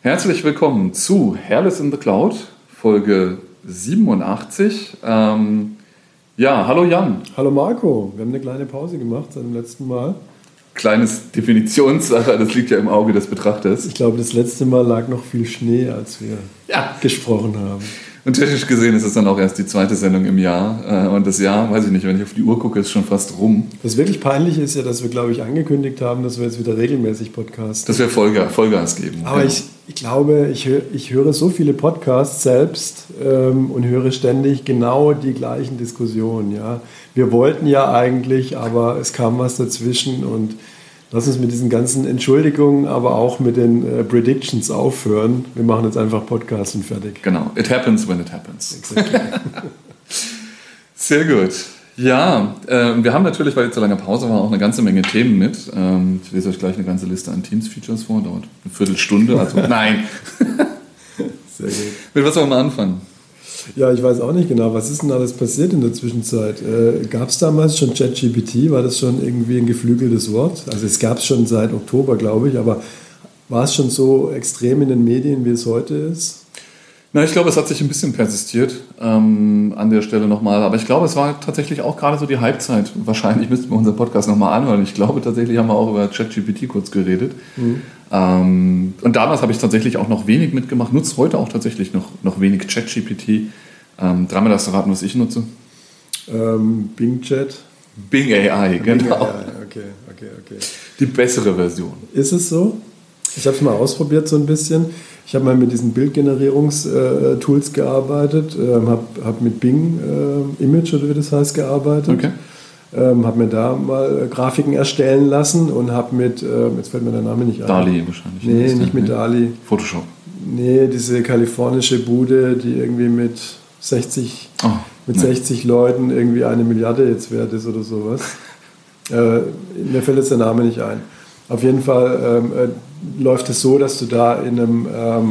Herzlich willkommen zu Hairless in the Cloud, Folge 87. Hallo Jan. Hallo Marco, wir haben eine kleine Pause gemacht seit dem letzten Mal. Kleines Definitionssache, das liegt ja im Auge des Betrachters. Ich glaube, das letzte Mal lag noch viel Schnee, als wir gesprochen haben. Und technisch gesehen ist es dann auch erst die zweite Sendung im Jahr. Und das Jahr, weiß ich nicht, wenn ich auf die Uhr gucke, ist schon fast rum. Das wirklich Peinliche ist ja, dass wir, glaube ich, angekündigt haben, dass wir jetzt wieder regelmäßig podcasten. Dass wir Vollgas geben. Aber genau. Ich glaube, ich höre so viele Podcasts selbst und höre ständig genau die gleichen Diskussionen. Ja? Wir wollten ja eigentlich, aber es kam was dazwischen und lass uns mit diesen ganzen Entschuldigungen, aber auch mit den Predictions aufhören. Wir machen jetzt einfach Podcast und fertig. Genau, it happens when it happens. Exactly. Sehr gut. Ja, wir haben natürlich, weil jetzt so lange Pause war, auch eine ganze Menge Themen mit. Ich lese euch gleich eine ganze Liste an Teams-Features vor, dauert eine Viertelstunde. Also nein. Sehr gut. Mit was wollen wir anfangen? Ja, ich weiß auch nicht genau, was ist denn alles passiert in der Zwischenzeit? Gab es damals schon ChatGPT? War das schon irgendwie ein geflügeltes Wort? Also es gab es schon seit Oktober, glaube ich, aber war es schon so extrem in den Medien, wie es heute ist? Na, ich glaube, es hat sich ein bisschen persistiert an der Stelle nochmal. Aber ich glaube, es war tatsächlich auch gerade so die Halbzeit. Wahrscheinlich müssten wir unseren Podcast nochmal anhören. Ich glaube, tatsächlich haben wir auch über ChatGPT kurz geredet. Und damals habe ich tatsächlich auch noch wenig mitgemacht. Nutze heute auch tatsächlich noch wenig ChatGPT. Dreimal darfst du raten, was ich nutze? Bing Chat. Bing AI, genau. Bing AI. Okay. Die bessere Version. Ist es so? Ich habe es mal ausprobiert so ein bisschen. Ich habe mal mit diesen Bildgenerierungstools gearbeitet, habe mit Bing Image oder wie das heißt gearbeitet. Okay. Habe mir da mal Grafiken erstellen lassen und habe mit, jetzt fällt mir der Name nicht ein. DALL-E wahrscheinlich. Nee, nicht mit DALL-E. Photoshop. Nee, diese kalifornische Bude, die irgendwie mit 60 Leuten irgendwie 1 Milliarde jetzt wert ist oder sowas. Mir fällt jetzt der Name nicht ein. Auf jeden Fall läuft es so, dass du da in einem,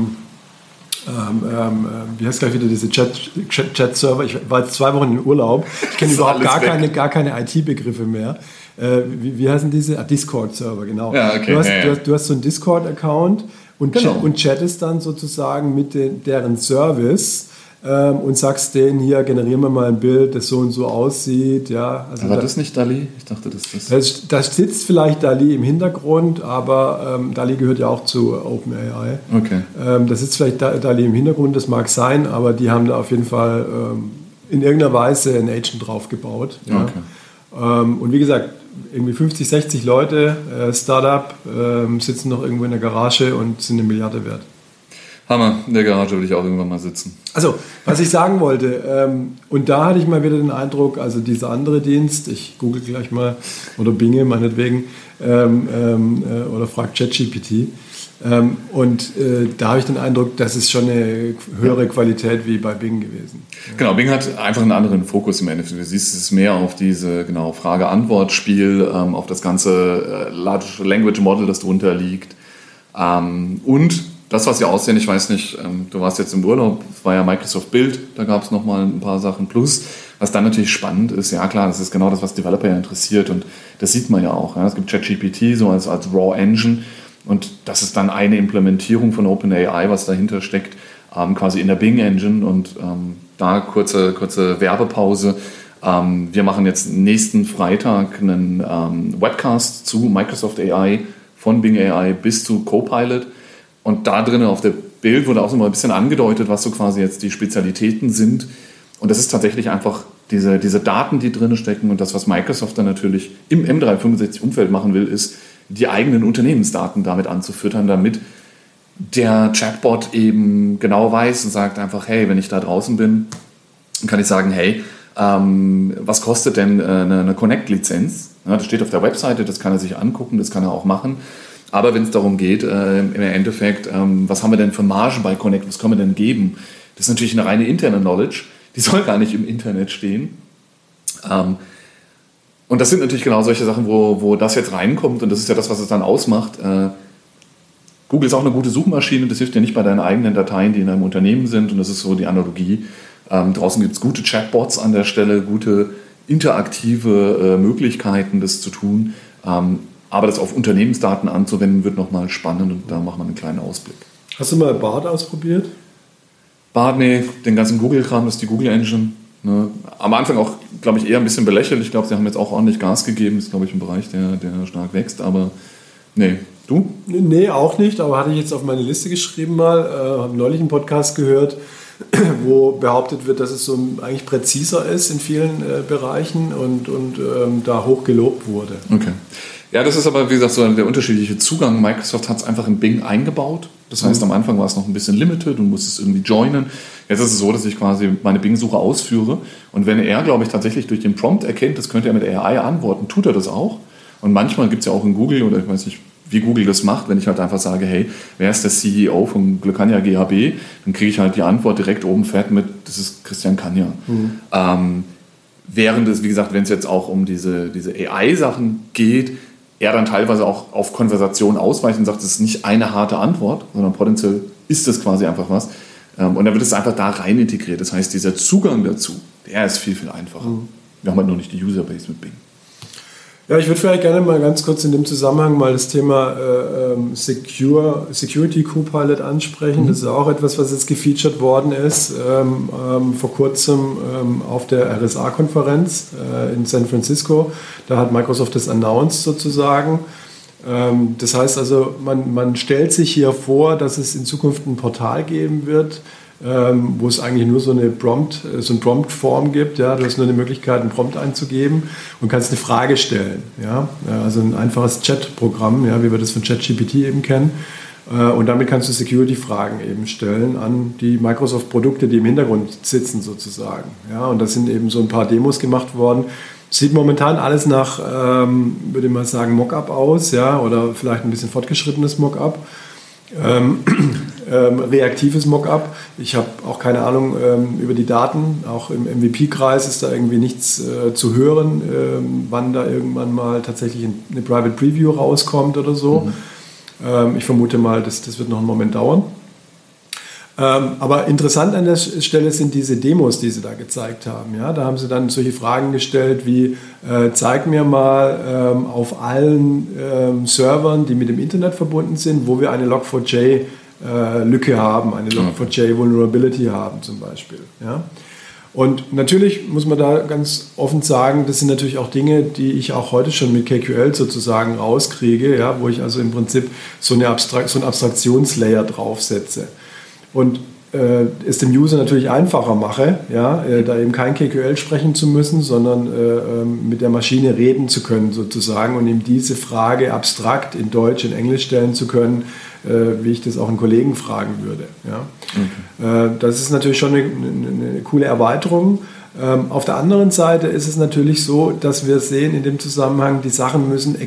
wie heißt gleich wieder diese Chat-Server, ich war jetzt 2 Wochen in Urlaub, ich kenne überhaupt gar keine IT-Begriffe mehr. Wie heißen diese? Discord-Server, genau. Ja, okay. Du hast so einen Discord-Account und, genau. und chattest dann sozusagen mit deren Service und sagst denen hier, generieren wir mal ein Bild, das so und so aussieht. Ja, also war das nicht DALL-E? Ich dachte, das. Da sitzt vielleicht DALL-E im Hintergrund, aber DALL-E gehört ja auch zu OpenAI. Okay. Da sitzt vielleicht DALL-E im Hintergrund, das mag sein, aber die haben da auf jeden Fall in irgendeiner Weise einen Agent drauf gebaut. Ja. Okay. Und wie gesagt, irgendwie 50, 60 Leute, Startup, sitzen noch irgendwo in der Garage und sind 1 Milliarde wert. Hammer, in der Garage würde ich auch irgendwann mal sitzen. Also, was ich sagen wollte, und da hatte ich mal wieder den Eindruck, also dieser andere Dienst, ich google gleich mal, oder Binge meinetwegen, oder frag ChatGPT, und da habe ich den Eindruck, das ist schon eine höhere Qualität wie bei Bing gewesen. Genau, Bing hat einfach einen anderen Fokus im Endeffekt. Du siehst es mehr auf diese Frage-Antwort-Spiel, auf das ganze Large Language Model, das drunter liegt. Und das, was sie aussehen, ich weiß nicht, du warst jetzt im Urlaub, es war ja Microsoft Build, da gab es nochmal ein paar Sachen. Plus, was dann natürlich spannend ist, ja klar, das ist genau das, was Developer ja interessiert und das sieht man ja auch. Ja. Es gibt ChatGPT so als Raw Engine und das ist dann eine Implementierung von OpenAI, was dahinter steckt, quasi in der Bing Engine und da kurze Werbepause. Wir machen jetzt nächsten Freitag einen Webcast zu Microsoft AI, von Bing AI bis zu Copilot. Und da drin auf der Bild wurde auch so mal ein bisschen angedeutet, was so quasi jetzt die Spezialitäten sind. Und das ist tatsächlich einfach diese Daten, die drin stecken. Und das, was Microsoft dann natürlich im M365-Umfeld machen will, ist, die eigenen Unternehmensdaten damit anzufüttern, damit der Chatbot eben genau weiß und sagt einfach, hey, wenn ich da draußen bin, kann ich sagen, hey, was kostet denn eine Connect-Lizenz? Ja, das steht auf der Webseite, das kann er sich angucken, das kann er auch machen. Aber wenn es darum geht, im Endeffekt, was haben wir denn für Margen bei Connect, was können wir denn geben? Das ist natürlich eine reine interne Knowledge, die soll gar nicht im Internet stehen. Und das sind natürlich genau solche Sachen, wo das jetzt reinkommt und das ist ja das, was es dann ausmacht. Google ist auch eine gute Suchmaschine, das hilft dir nicht bei deinen eigenen Dateien, die in deinem Unternehmen sind und das ist so die Analogie. Draußen gibt es gute Chatbots an der Stelle, gute interaktive Möglichkeiten, das zu tun. Aber das auf Unternehmensdaten anzuwenden, wird nochmal spannend und da machen wir einen kleinen Ausblick. Hast du mal Bard ausprobiert? Bard, nee, den ganzen Google-Kram, das ist die Google-Engine. Ne? Am Anfang auch, glaube ich, eher ein bisschen belächelt. Ich glaube, sie haben jetzt auch ordentlich Gas gegeben. Das ist, glaube ich, ein Bereich, der stark wächst. Aber nee, du? Nee, auch nicht. Aber hatte ich jetzt auf meine Liste geschrieben mal. Habe neulich einen Podcast gehört, wo behauptet wird, dass es so eigentlich präziser ist in vielen Bereichen und da hoch gelobt wurde. Okay. Ja, das ist aber, wie gesagt, so der unterschiedliche Zugang. Microsoft hat es einfach in Bing eingebaut. Das heißt, am Anfang war es noch ein bisschen limited und musste es irgendwie joinen. Jetzt ist es so, dass ich quasi meine Bing-Suche ausführe. Und wenn er, glaube ich, tatsächlich durch den Prompt erkennt, das könnte er mit AI antworten, tut er das auch. Und manchmal gibt es ja auch in Google, oder ich weiß nicht, wie Google das macht, wenn ich halt einfach sage, hey, wer ist der CEO von Glückania GmbH? Dann kriege ich halt die Antwort direkt oben fett mit, das ist Christian Kanja. Während es, wie gesagt, wenn es jetzt auch um diese AI-Sachen geht, er dann teilweise auch auf Konversation ausweicht und sagt, das ist nicht eine harte Antwort, sondern potenziell ist das quasi einfach was. Und dann wird es einfach da rein integriert. Das heißt, dieser Zugang dazu, der ist viel, viel einfacher. Wir haben halt nur nicht die Userbase mit Bing. Ja, ich würde vielleicht gerne mal ganz kurz in dem Zusammenhang mal das Thema Security Copilot ansprechen. Das ist auch etwas, was jetzt gefeatured worden ist vor kurzem auf der RSA-Konferenz in San Francisco. Da hat Microsoft das announced sozusagen. Das heißt also, man stellt sich hier vor, dass es in Zukunft ein Portal geben wird, wo es eigentlich nur so eine Prompt-Form gibt. Ja? Du hast nur eine Möglichkeit, einen Prompt einzugeben und kannst eine Frage stellen. Ja? Also ein einfaches Chat-Programm, ja, wie wir das von ChatGPT eben kennen. Und damit kannst du Security-Fragen eben stellen an die Microsoft-Produkte, die im Hintergrund sitzen sozusagen. Ja? Und da sind eben so ein paar Demos gemacht worden. Sieht momentan alles nach, würde ich mal sagen, Mockup aus, ja? Oder vielleicht ein bisschen fortgeschrittenes Mockup. Reaktives Mockup. Ich habe auch keine Ahnung über die Daten. Auch im MVP-Kreis ist da irgendwie nichts zu hören, wann da irgendwann mal tatsächlich eine Private Preview rauskommt oder so. Ich vermute mal, das wird noch einen Moment dauern. Aber interessant an der Stelle sind diese Demos, die sie da gezeigt haben. Ja, da haben sie dann solche Fragen gestellt wie, zeig mir mal auf allen Servern, die mit dem Internet verbunden sind, wo wir eine Log4j-Lücke haben, eine Log4j-Vulnerability haben zum Beispiel. Ja? Und natürlich muss man da ganz offen sagen, das sind natürlich auch Dinge, die ich auch heute schon mit KQL sozusagen rauskriege, ja? Wo ich also im Prinzip so einen Abstraktionslayer draufsetze. Und es dem User natürlich einfacher mache, ja, da eben kein KQL sprechen zu müssen, sondern mit der Maschine reden zu können sozusagen und ihm diese Frage abstrakt in Deutsch, in Englisch stellen zu können, wie ich das auch einen Kollegen fragen würde. Ja. Okay. Das ist natürlich schon eine coole Erweiterung. Auf der anderen Seite ist es natürlich so, dass wir sehen in dem Zusammenhang, die Sachen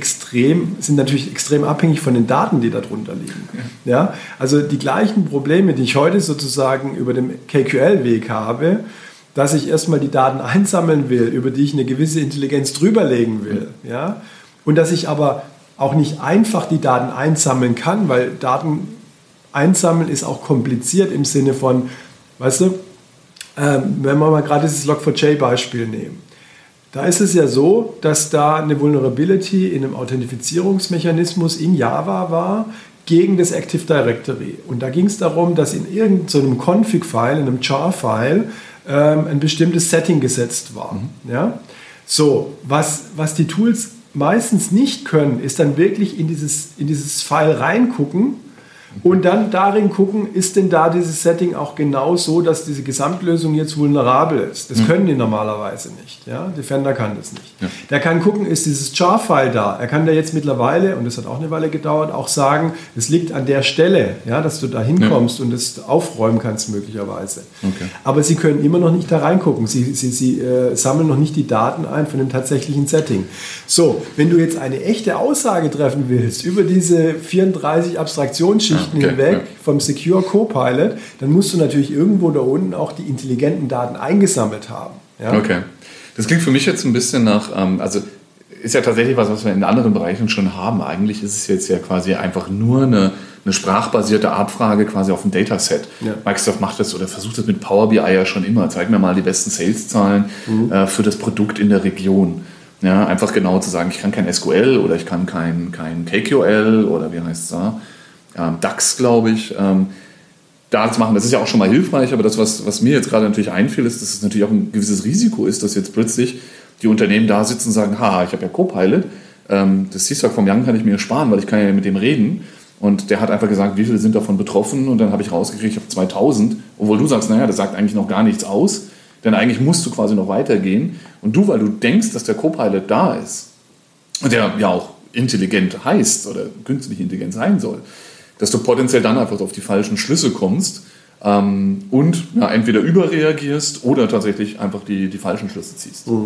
sind natürlich extrem abhängig von den Daten, die darunter liegen. Ja? Also die gleichen Probleme, die ich heute sozusagen über den KQL-Weg habe, dass ich erstmal die Daten einsammeln will, über die ich eine gewisse Intelligenz drüberlegen will. Ja? Und dass ich aber auch nicht einfach die Daten einsammeln kann, weil Daten einsammeln ist auch kompliziert im Sinne von, weißt du, wenn wir mal gerade dieses Log4j-Beispiel nehmen, da ist es ja so, dass da eine Vulnerability in einem Authentifizierungsmechanismus in Java war gegen das Active Directory. Und da ging es darum, dass in irgendeinem Config-File, in einem char-File, ein bestimmtes Setting gesetzt war. Ja? So, was die Tools meistens nicht können, ist dann wirklich in dieses File reingucken und dann darin gucken, ist denn da dieses Setting auch genau so, dass diese Gesamtlösung jetzt vulnerabel ist. Das können die normalerweise nicht. Ja? Defender kann das nicht. Ja. Der kann gucken, ist dieses Char-File da. Er kann da jetzt mittlerweile, und das hat auch eine Weile gedauert, auch sagen, es liegt an der Stelle, ja, dass du da hinkommst und es aufräumen kannst möglicherweise. Okay. Aber sie können immer noch nicht da reingucken. Sie sammeln noch nicht die Daten ein von dem tatsächlichen Setting. So, wenn du jetzt eine echte Aussage treffen willst über diese 34 Abstraktionsschichten hinweg vom Secure Copilot, dann musst du natürlich irgendwo da unten auch die intelligenten Daten eingesammelt haben. Ja? Okay. Das klingt für mich jetzt ein bisschen nach, also ist ja tatsächlich was wir in anderen Bereichen schon haben. Eigentlich ist es jetzt ja quasi einfach nur eine sprachbasierte Abfrage quasi auf ein Dataset. Ja. Microsoft macht das oder versucht das mit Power BI ja schon immer. Zeig mir mal die besten Sales-Zahlen für das Produkt in der Region. Ja, einfach genau zu sagen, ich kann kein SQL oder ich kann kein KQL oder wie heißt es da? DAX, glaube ich. da zu machen. Das ist ja auch schon mal hilfreich, aber das, was mir jetzt gerade natürlich einfiel, ist, dass es natürlich auch ein gewisses Risiko ist, dass jetzt plötzlich die Unternehmen da sitzen und sagen, ha, ich habe ja Copilot, das CSAC vom Young kann ich mir sparen, weil ich kann ja mit dem reden. Und der hat einfach gesagt, wie viele sind davon betroffen? Und dann habe ich rausgekriegt, ich habe 2000. Obwohl du sagst, naja, das sagt eigentlich noch gar nichts aus. Denn eigentlich musst du quasi noch weitergehen. Und du, weil du denkst, dass der Copilot da ist und der ja auch intelligent heißt oder künstliche Intelligenz sein soll, dass du potenziell dann einfach auf die falschen Schlüsse kommst und ja, entweder überreagierst oder tatsächlich einfach die falschen Schlüsse ziehst. Mhm.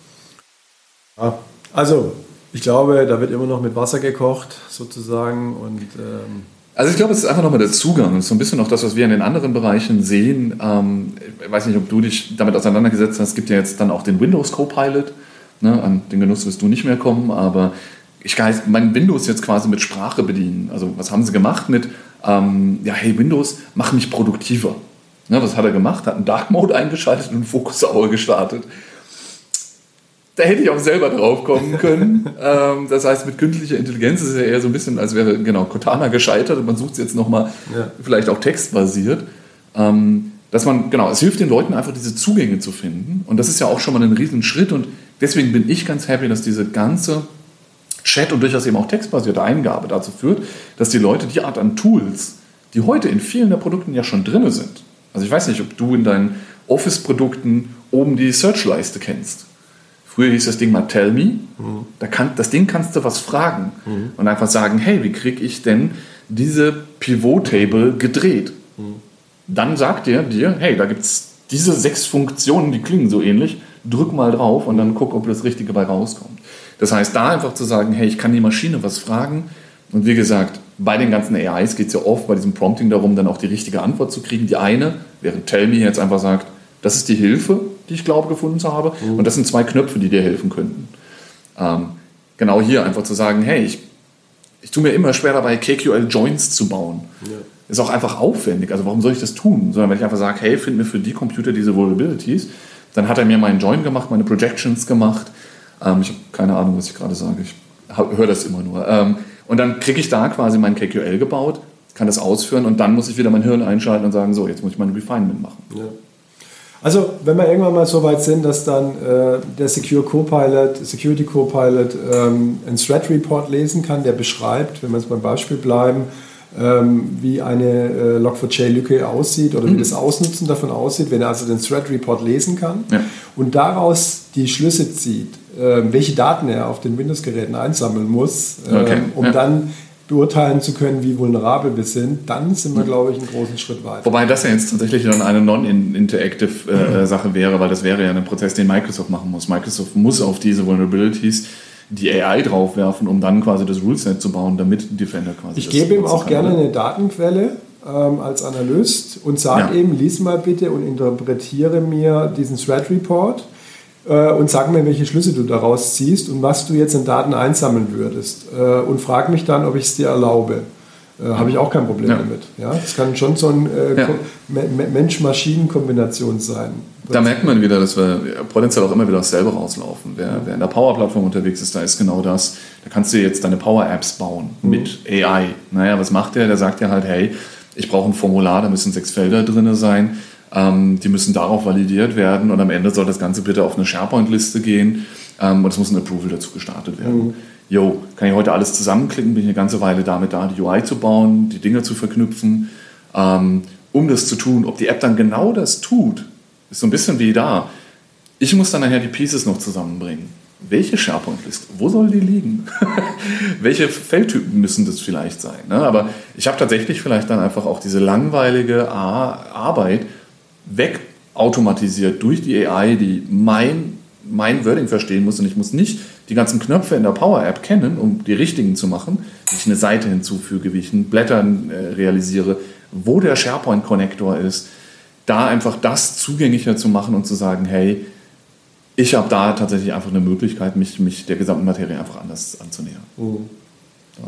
Ja, also, ich glaube, da wird immer noch mit Wasser gekocht, sozusagen. Und, also ich glaube, es ist einfach nochmal der Zugang. Das ist so ein bisschen auch das, was wir in den anderen Bereichen sehen. Ich weiß nicht, ob du dich damit auseinandergesetzt hast. Es gibt ja jetzt dann auch den Windows Copilot. Ne? An den Genuss wirst du nicht mehr kommen, aber ich kann mein Windows jetzt quasi mit Sprache bedienen. Also was haben sie gemacht mit, hey Windows, mach mich produktiver. Ne? Was hat er gemacht? Hat einen Dark Mode eingeschaltet und einen Focus Hour gestartet. Da hätte ich auch selber drauf kommen können. Das heißt, mit künstlicher Intelligenz ist es ja eher so ein bisschen, als wäre Cortana gescheitert und man sucht es jetzt nochmal vielleicht auch textbasiert. Dass man, es hilft den Leuten einfach, diese Zugänge zu finden. Und das ist ja auch schon mal ein riesen Schritt. Und deswegen bin ich ganz happy, dass diese ganze Chat und durchaus eben auch textbasierte Eingabe dazu führt, dass die Leute die Art an Tools, die heute in vielen der Produkten ja schon drin sind. Also ich weiß nicht, ob du in deinen Office-Produkten oben die Search-Leiste kennst. Früher hieß das Ding mal Tell Me. Das Ding kannst du was fragen und einfach sagen, hey, wie kriege ich denn diese Pivot-Table gedreht? Dann sagt dir, hey, da gibt es diese 6 Funktionen, die klingen so ähnlich, drück mal drauf und dann guck, ob das Richtige bei rauskommt. Das heißt, da einfach zu sagen, hey, ich kann die Maschine was fragen und wie gesagt, bei den ganzen AIs geht es ja oft bei diesem Prompting darum, dann auch die richtige Antwort zu kriegen. Die eine, während Tell Me jetzt einfach sagt, das ist die Hilfe, die ich glaube gefunden habe. Und das sind 2 Knöpfe, die dir helfen könnten. Genau hier einfach zu sagen, hey, ich tue mir immer schwer dabei, KQL-Joins zu bauen. Ja. Ist auch einfach aufwendig. Also warum soll ich das tun? Sondern wenn ich einfach sage, hey, find mir für die Computer diese Vulnerabilities, dann hat er mir meinen Join gemacht, meine Projections gemacht. Ich habe keine Ahnung, was ich gerade sage. Ich höre das immer nur. Und dann kriege ich da quasi mein KQL gebaut, kann das ausführen und dann muss ich wieder mein Hirn einschalten und sagen, so, jetzt muss ich mein Refinement machen. Ja. Also, wenn wir irgendwann mal so weit sind, dass dann der Security Copilot einen Threat Report lesen kann, der beschreibt, wenn wir jetzt beim Beispiel bleiben, wie eine Log4j-Lücke aussieht oder wie das Ausnutzen davon aussieht, wenn er also den Threat Report lesen kann und daraus die Schlüsse zieht, welche Daten er auf den Windows-Geräten einsammeln muss, um dann beurteilen zu können, wie vulnerabel wir sind, dann sind wir, glaube ich, einen großen Schritt weiter. Wobei das ja jetzt tatsächlich dann eine non-interactive Sache wäre, weil das wäre ja ein Prozess, den Microsoft machen muss. Microsoft muss auf diese Vulnerabilities die AI draufwerfen, um dann quasi das Ruleset zu bauen, damit Defender quasi Ich gebe ihm auch gerne eine Datenquelle als Analyst und sage ihm, lies mal bitte und interpretiere mir diesen Threat Report und sag mir, welche Schlüsse du daraus ziehst und was du jetzt in Daten einsammeln würdest. Und frag mich dann, ob ich es dir erlaube. Habe ich auch kein Problem damit. Ja? Das kann schon so eine Mensch-Maschinen-Kombination sein. Da merkt man wieder, dass wir potenziell auch immer wieder selber rauslaufen. Wer in der Power-Plattform unterwegs ist, da ist genau das. Da kannst du jetzt deine Power-Apps bauen mit AI. Naja, was macht der? Der sagt ja halt, hey, ich brauche ein Formular, da müssen 6 Felder drin sein. Die müssen darauf validiert werden und am Ende soll das Ganze bitte auf eine SharePoint-Liste gehen und es muss ein Approval dazu gestartet werden. Kann ich heute alles zusammenklicken, bin ich eine ganze Weile damit da, die UI zu bauen, die Dinge zu verknüpfen, um das zu tun. Ob die App dann genau das tut, ist so ein bisschen wie da. Ich muss dann nachher die Pieces noch zusammenbringen. Welche SharePoint-Liste? Wo soll die liegen? Welche Feldtypen müssen das vielleicht sein? Ne? Aber ich habe tatsächlich vielleicht dann einfach auch diese langweilige Arbeit wegautomatisiert durch die AI, die mein Wording verstehen muss und ich muss nicht die ganzen Knöpfe in der Power-App kennen, um die richtigen zu machen, wie ich eine Seite hinzufüge, wie ich ein Blättern realisiere, wo der SharePoint-Connector ist, da einfach das zugänglicher zu machen und zu sagen, hey, ich habe da tatsächlich einfach eine Möglichkeit, mich der gesamten Materie einfach anders anzunähern. Ja.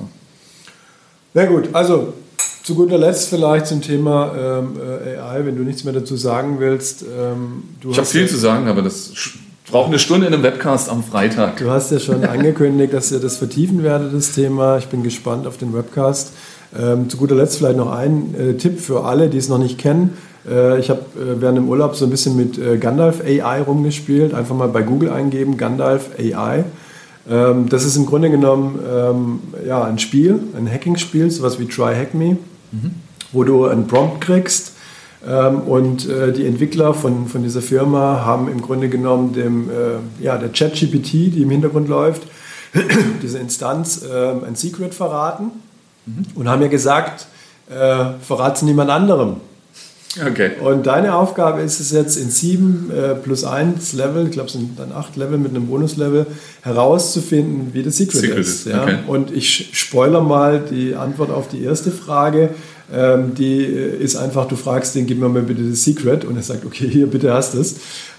Na gut, also zu guter Letzt vielleicht zum Thema AI, wenn du nichts mehr dazu sagen willst. Ich habe viel zu sagen, aber das braucht eine Stunde in einem Webcast am Freitag. Du hast ja schon angekündigt, dass ihr das vertiefen werdet, das Thema. Ich bin gespannt auf den Webcast. Zu guter Letzt vielleicht noch ein Tipp für alle, die es noch nicht kennen. Ich habe während dem Urlaub so ein bisschen mit Gandalf AI rumgespielt. Einfach mal bei Google eingeben, Gandalf AI. Das ist im Grunde genommen ein Spiel, ein Hacking-Spiel, sowas wie Try Hack Me, wo du einen Prompt kriegst. Und die Entwickler von dieser Firma haben im Grunde genommen der ChatGPT, die im Hintergrund läuft, diese Instanz, ein Secret verraten und haben mir gesagt, verrat es niemand anderem. Okay. Und deine Aufgabe ist es jetzt in 7 plus 1 Level, ich glaube es sind dann 8 Level mit einem Bonuslevel, herauszufinden, wie das Secret ist. Ja? Okay. Und ich spoilere mal die Antwort auf die erste Frage. Die ist einfach, du fragst den, gib mir mal bitte das Secret, und er sagt, okay, hier, bitte hast es.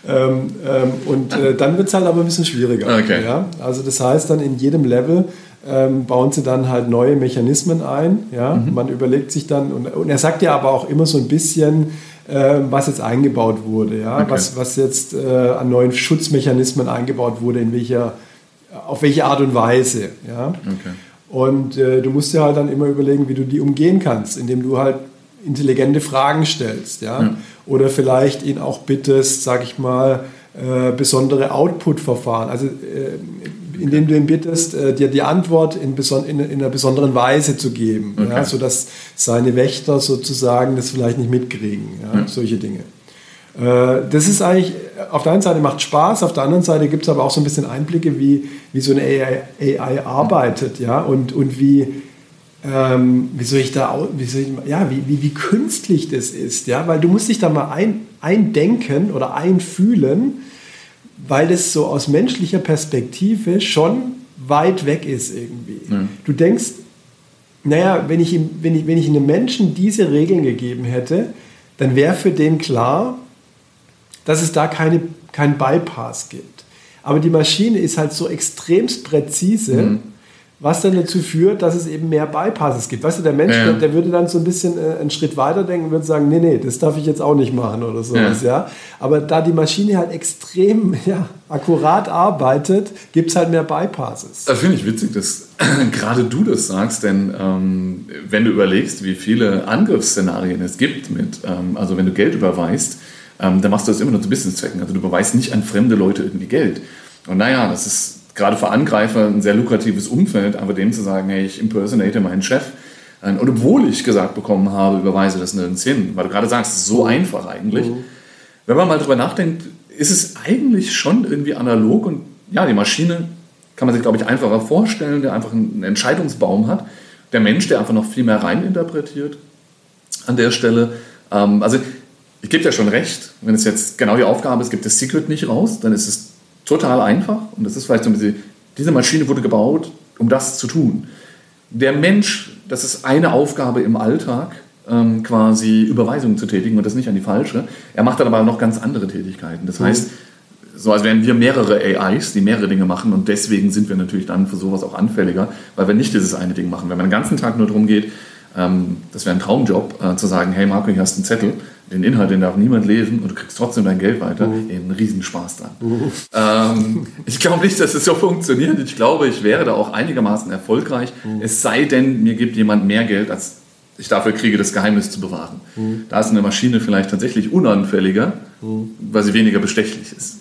Dann wird es halt aber ein bisschen schwieriger. Okay. Ja? Also das heißt dann in jedem Level bauen sie dann halt neue Mechanismen ein. Ja? Man überlegt sich dann, und er sagt ja aber auch immer so ein bisschen, was jetzt eingebaut wurde, ja? Okay. Was jetzt an neuen Schutzmechanismen eingebaut wurde, auf welche Art und Weise. Ja? Okay. Und du musst dir halt dann immer überlegen, wie du die umgehen kannst, indem du halt intelligente Fragen stellst. Ja? Oder vielleicht ihn auch bittest, sag ich mal, besondere Output-Verfahren. Also indem du ihn bittest, dir die Antwort in einer besonderen Weise zu geben, okay. Ja? Sodass seine Wächter sozusagen das vielleicht nicht mitkriegen. Ja? Solche Dinge. Das ist eigentlich, auf der einen Seite macht Spaß, auf der anderen Seite gibt es aber auch so ein bisschen Einblicke, wie so eine AI arbeitet, ja, und wie künstlich das ist, ja, weil du musst dich da mal eindenken oder einfühlen, weil das so aus menschlicher Perspektive schon weit weg ist irgendwie. Du denkst, naja, wenn ich einem Menschen diese Regeln gegeben hätte, dann wäre für den klar, dass es da kein Bypass gibt. Aber die Maschine ist halt so extremst präzise, was dann dazu führt, dass es eben mehr Bypasses gibt. Weißt du, der Mensch, der würde dann so ein bisschen einen Schritt weiter denken und würde sagen, nee, das darf ich jetzt auch nicht machen oder sowas. Ja. Aber da die Maschine halt extrem akkurat arbeitet, gibt es halt mehr Bypasses. Das finde ich witzig, dass gerade du das sagst, denn wenn du überlegst, wie viele Angriffsszenarien es gibt, also wenn du Geld überweist, dann machst du das immer nur zu Businesszwecken. Also du überweist nicht an fremde Leute irgendwie Geld. Und naja, das ist gerade für Angreifer ein sehr lukratives Umfeld, aber dem zu sagen, hey, ich impersonate meinen Chef, und obwohl ich gesagt bekommen habe, überweise das nirgends hin, weil du gerade sagst, es ist so einfach eigentlich. Wenn man mal drüber nachdenkt, ist es eigentlich schon irgendwie analog, und ja, die Maschine kann man sich, glaube ich, einfacher vorstellen, der einfach einen Entscheidungsbaum hat. Der Mensch, der einfach noch viel mehr reininterpretiert an der Stelle. Also ich gebe dir schon recht, wenn es jetzt genau die Aufgabe ist, gibt das Secret nicht raus, dann ist es total einfach, und das ist vielleicht so ein bisschen, diese Maschine wurde gebaut, um das zu tun. Der Mensch, das ist eine Aufgabe im Alltag, quasi Überweisungen zu tätigen, und das nicht an die falsche. Er macht dann aber noch ganz andere Tätigkeiten. Das heißt, so als wären wir mehrere AIs, die mehrere Dinge machen, und deswegen sind wir natürlich dann für sowas auch anfälliger, weil wir nicht dieses eine Ding machen. Wenn man den ganzen Tag nur darum geht, das wäre ein Traumjob, zu sagen, hey Marco, hier hast du einen Zettel, den Inhalt, den darf niemand lesen, und du kriegst trotzdem dein Geld weiter, einen Riesenspaß dann. Ich glaube nicht, dass es so funktioniert. Ich glaube, ich wäre da auch einigermaßen erfolgreich, es sei denn, mir gibt jemand mehr Geld, als ich dafür kriege, das Geheimnis zu bewahren. Da ist eine Maschine vielleicht tatsächlich unanfälliger, weil sie weniger bestechlich ist.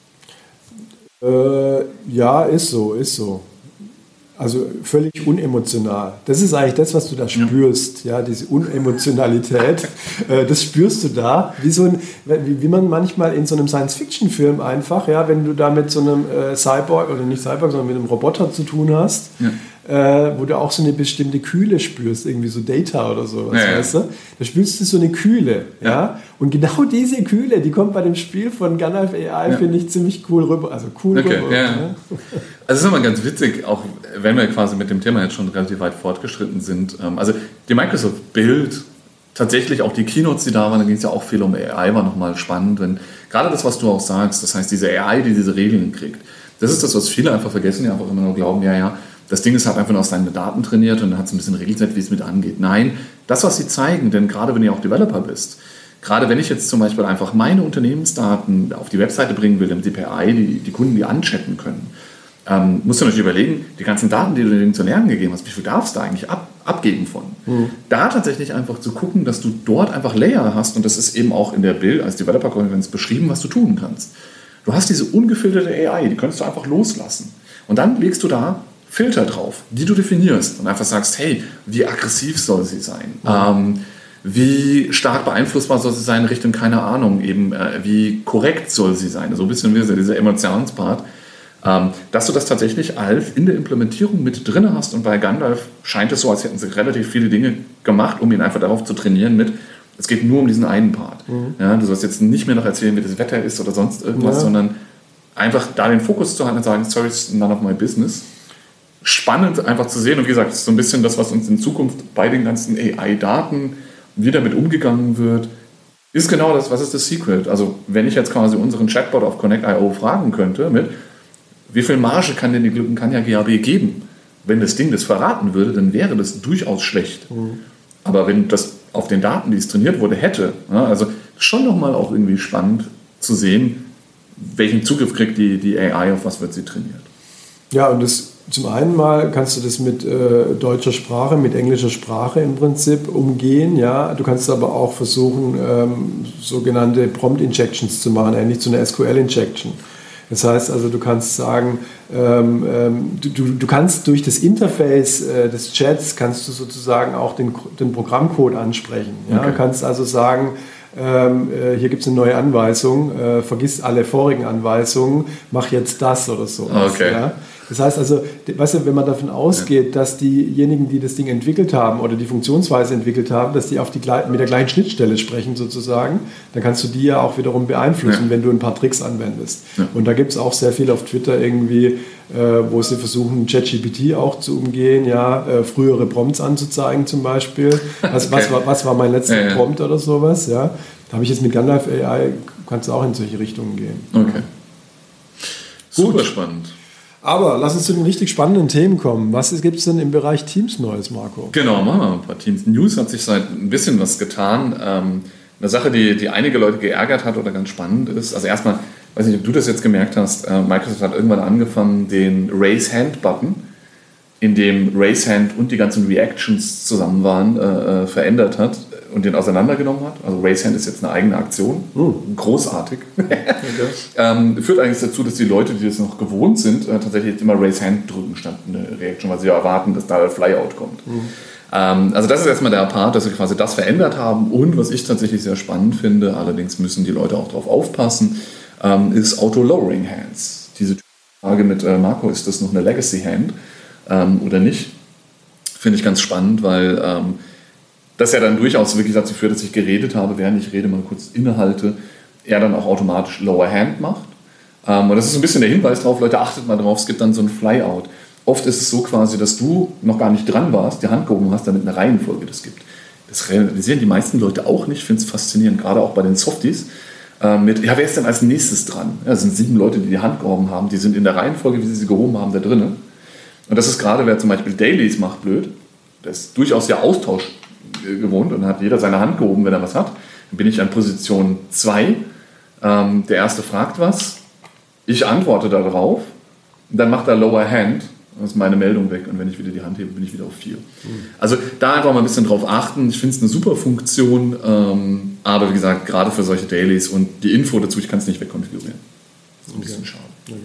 Ja, ist so. Also völlig unemotional. Das ist eigentlich das, was du da spürst, ja, diese Unemotionalität. Das spürst du da, wie man manchmal in so einem Science-Fiction-Film einfach, ja, wenn du da mit so einem Cyborg, oder nicht Cyborg, sondern mit einem Roboter zu tun hast, wo du auch so eine bestimmte Kühle spürst, irgendwie so Data oder sowas, weißt du? Da spürst du so eine Kühle, ja. Und genau diese Kühle, die kommt bei dem Spiel von Gandalf AI, finde ich, ziemlich cool rüber. Also cool rüber. Ja. Also es ist immer ganz witzig, auch wenn wir quasi mit dem Thema jetzt schon relativ weit fortgeschritten sind. Also die Microsoft Build, tatsächlich auch die Keynotes, die da waren, da ging es ja auch viel um AI, war nochmal spannend. Denn gerade das, was du auch sagst, das heißt diese AI, die diese Regeln kriegt, das ist das, was viele einfach vergessen, die einfach immer nur glauben, das Ding ist halt einfach nur aus deinen Daten trainiert und dann hat es ein bisschen Regelset, wie es mit angeht. Nein, das, was sie zeigen, denn gerade wenn ihr auch Developer bist, gerade wenn ich jetzt zum Beispiel einfach meine Unternehmensdaten auf die Webseite bringen will, damit die per AI die Kunden die anchatten können, musst du natürlich überlegen, die ganzen Daten, die du dem zu lernen gegeben hast, wie viel darfst du eigentlich abgeben von? Da tatsächlich einfach zu gucken, dass du dort einfach Layer hast, und das ist eben auch in der Build als Developer-Konferenz beschrieben, was du tun kannst. Du hast diese ungefilterte AI, die könntest du einfach loslassen. Und dann legst du da Filter drauf, die du definierst und einfach sagst, hey, wie aggressiv soll sie sein? Wie stark beeinflussbar soll sie sein Richtung, keine Ahnung, eben wie korrekt soll sie sein? So ein bisschen wie dieser Emotionspart. Dass du das tatsächlich in der Implementierung mit drin hast, und bei Gandalf scheint es so, als hätten sie relativ viele Dinge gemacht, um ihn einfach darauf zu trainieren es geht nur um diesen einen Part. Ja, du sollst jetzt nicht mehr noch erzählen, wie das Wetter ist oder sonst irgendwas, sondern einfach da den Fokus zu halten und sagen, sorry, it's none of my business. Spannend einfach zu sehen, und wie gesagt, das ist so ein bisschen das, was uns in Zukunft bei den ganzen AI-Daten, wie damit umgegangen wird, ist genau das, was ist das Secret? Also wenn ich jetzt quasi unseren Chatbot auf Connect.io fragen könnte wie viel Marge kann denn die Glucans GAB geben? Wenn das Ding das verraten würde, dann wäre das durchaus schlecht. Aber wenn das auf den Daten, die es trainiert wurde, hätte, also schon nochmal auch irgendwie spannend zu sehen, welchen Zugriff kriegt die AI, auf was wird sie trainiert. Ja, und das zum einen mal kannst du das mit deutscher Sprache, mit englischer Sprache im Prinzip umgehen. Ja? Du kannst aber auch versuchen, sogenannte Prompt-Injections zu machen, ähnlich zu einer SQL-Injection. Das heißt also, du kannst sagen, du kannst durch das Interface des Chats kannst du sozusagen auch den Programmcode ansprechen. Ja? Okay. Du kannst also sagen, hier gibt es eine neue Anweisung, vergiss alle vorigen Anweisungen, mach jetzt das oder so. Okay. Ja? Das heißt also, weißt du, wenn man davon ausgeht, dass diejenigen, die das Ding entwickelt haben oder die Funktionsweise entwickelt haben, dass die mit der gleichen Schnittstelle sprechen sozusagen, dann kannst du die ja auch wiederum beeinflussen, wenn du ein paar Tricks anwendest. Ja. Und da gibt es auch sehr viel auf Twitter irgendwie, wo sie versuchen, ChatGPT auch zu umgehen, frühere Prompts anzuzeigen zum Beispiel. Was war mein letzter Prompt oder sowas? Ja? Da habe ich jetzt mit Gandalf AI, kannst du auch in solche Richtungen gehen. Okay. Super spannend. Aber lass uns zu den richtig spannenden Themen kommen. Was gibt es denn im Bereich Teams Neues, Marco? Genau, machen wir ein paar Teams. News hat sich seit ein bisschen was getan. Eine Sache, die einige Leute geärgert hat oder ganz spannend ist, also erstmal, weiß nicht, ob du das jetzt gemerkt hast, Microsoft hat irgendwann angefangen, den Raise-Hand-Button, in dem Raise-Hand und die ganzen Reactions zusammen waren, verändert hat und den auseinandergenommen hat. Also Raise-Hand ist jetzt eine eigene Aktion. Großartig. Okay. Führt eigentlich dazu, dass die Leute, die das noch gewohnt sind, tatsächlich jetzt immer Raise-Hand drücken statt eine Reaction, weil sie ja erwarten, dass da ein Flyout kommt. Also das ist erstmal der Part, dass wir quasi das verändert haben, und was ich tatsächlich sehr spannend finde, allerdings müssen die Leute auch darauf aufpassen, ist Auto-Lowering Hands. Diese Frage mit Marco, ist das noch eine Legacy-Hand oder nicht? Finde ich ganz spannend, weil das ja dann durchaus wirklich dazu führt, dass ich geredet habe, während ich rede, mal kurz innehalte, er dann auch automatisch Lower Hand macht. Und das ist so ein bisschen der Hinweis darauf, Leute, achtet mal drauf, es gibt dann so ein Flyout. Oft ist es so quasi, dass du noch gar nicht dran warst, die Hand gehoben hast, damit eine Reihenfolge das gibt. Das realisieren die meisten Leute auch nicht, ich finde es faszinierend, gerade auch bei den Softies. Wer ist denn als nächstes dran? Ja, das sind 7 Leute, die Hand gehoben haben, die sind in der Reihenfolge, wie sie gehoben haben, da drinnen. Und das ist gerade, wer zum Beispiel Dailies macht, blöd. Der ist durchaus ja Austausch gewohnt und hat jeder seine Hand gehoben, wenn er was hat. Dann bin ich an Position 2. Der Erste fragt was. Ich antworte darauf. Dann macht er Lower Hand. Dann ist meine Meldung weg. Und wenn ich wieder die Hand hebe, bin ich wieder auf 4. Also da einfach mal ein bisschen drauf achten. Ich finde es eine super Funktion. Aber wie gesagt, gerade für solche Dailies und die Info dazu, ich kann es nicht wegkonfigurieren. Das ist ein bisschen schade. Okay.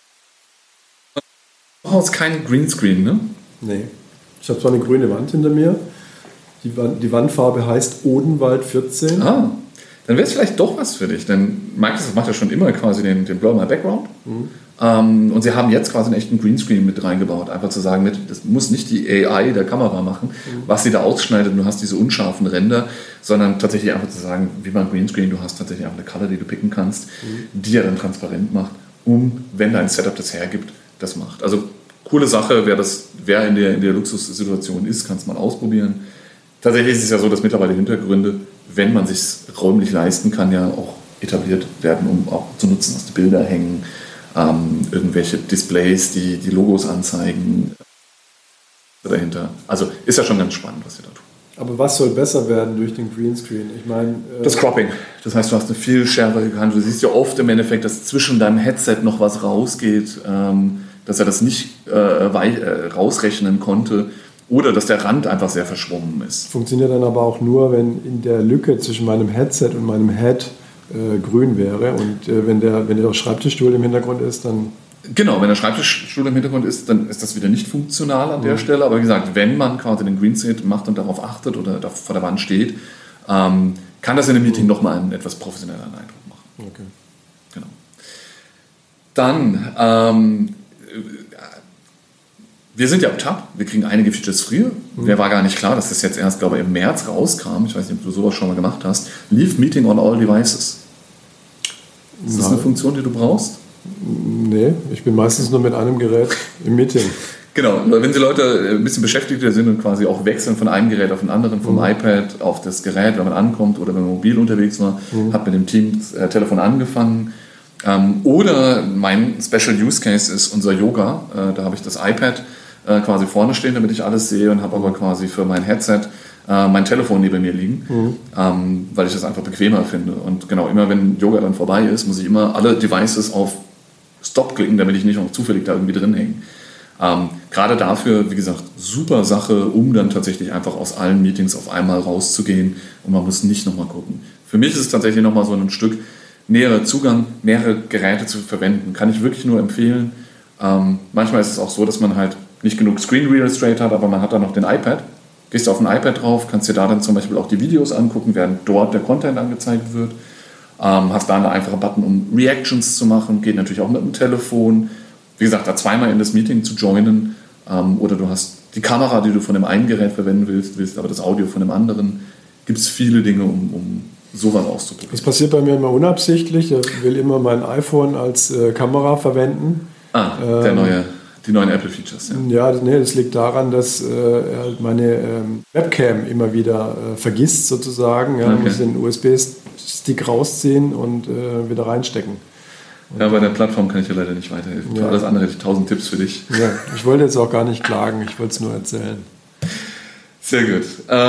Du brauchst keinen Greenscreen, ne? Nee. Ich habe zwar eine grüne Wand hinter mir. Die Wandfarbe heißt Odenwald 14. Dann wäre es vielleicht doch was für dich, denn Microsoft macht ja schon immer quasi den Blur My Background. Und sie haben jetzt quasi einen echten Greenscreen mit reingebaut. Einfach zu sagen, das muss nicht die AI der Kamera machen, was sie da ausschneidet, du hast diese unscharfen Ränder, sondern tatsächlich einfach zu sagen, wie beim Greenscreen, du hast tatsächlich einfach eine Color, die du picken kannst, die er dann transparent macht, wenn dein Setup das hergibt, das macht. Also coole Sache, wer in der Luxussituation ist, kann es mal ausprobieren. Tatsächlich ist es ja so, dass mittlerweile Hintergründe, wenn man sich räumlich leisten kann, ja auch etabliert werden, um auch zu nutzen, dass die Bilder hängen, irgendwelche Displays, die Logos anzeigen dahinter. Also ist ja schon ganz spannend, was sie da tun. Aber was soll besser werden durch den Greenscreen? Ich meine, das Cropping. Das heißt, du hast eine viel schärfere Kante. Du siehst ja oft im Endeffekt, dass zwischen deinem Headset noch was rausgeht. dass er das nicht rausrechnen konnte oder dass der Rand einfach sehr verschwommen ist. Funktioniert dann aber auch nur, wenn in der Lücke zwischen meinem Headset und meinem Head grün wäre und wenn der Schreibtischstuhl im Hintergrund ist, dann... Genau, wenn der Schreibtischstuhl im Hintergrund ist, dann ist das wieder nicht funktional an der Stelle. Aber wie gesagt, wenn man quasi den Green Screen macht und darauf achtet oder da vor der Wand steht, kann das in einem Meeting nochmal einen etwas professionelleren Eindruck machen. Okay. Genau. Dann, wir sind ja am Tab, wir kriegen einige Features früher. Mir war gar nicht klar, dass das jetzt erst, glaube ich, im März rauskam. Ich weiß nicht, ob du sowas schon mal gemacht hast. Leave Meeting on all devices. Ist das eine Funktion, die du brauchst? Nee, ich bin meistens nur mit einem Gerät im Meeting. Genau, wenn die Leute ein bisschen beschäftigter sind und quasi auch wechseln von einem Gerät auf ein anderen, vom iPad auf das Gerät, wenn man ankommt oder wenn man mobil unterwegs war, hat mit dem Teams-Telefon angefangen. Oder mein Special Use Case ist unser Yoga. Da habe ich das iPad quasi vorne stehen, damit ich alles sehe und habe aber quasi für mein Headset mein Telefon neben mir liegen, weil ich das einfach bequemer finde. Und genau, immer wenn Yoga dann vorbei ist, muss ich immer alle Devices auf Stop klicken, damit ich nicht noch zufällig da irgendwie drin hänge. Gerade dafür, wie gesagt, super Sache, um dann tatsächlich einfach aus allen Meetings auf einmal rauszugehen und man muss nicht nochmal gucken. Für mich ist es tatsächlich nochmal so ein Stück näherer Zugang, mehrere Geräte zu verwenden. Kann ich wirklich nur empfehlen. Manchmal ist es auch so, dass man halt nicht genug Screen Real Estate hat, aber man hat dann noch den iPad. Gehst du auf ein iPad drauf, kannst dir da dann zum Beispiel auch die Videos angucken, während dort der Content angezeigt wird. Hast da eine einfache Button, um Reactions zu machen. Geht natürlich auch mit dem Telefon. Wie gesagt, da zweimal in das Meeting zu joinen. Oder du hast die Kamera, die du von dem einen Gerät verwenden willst aber das Audio von dem anderen. Gibt es viele Dinge, um sowas auszuprobieren. Das passiert bei mir immer unabsichtlich. Ich will immer mein iPhone als Kamera verwenden. Die neuen Apple-Features. Ja, nee, das liegt daran, dass er halt meine Webcam immer wieder vergisst sozusagen. Ja, muss den USB-Stick rausziehen und wieder reinstecken. Und ja, bei der Plattform kann ich dir leider nicht weiterhelfen. Für alles andere hätte ich 1000 Tipps für dich. Ja, ich wollte jetzt auch gar nicht klagen, ich wollte es nur erzählen. Sehr gut.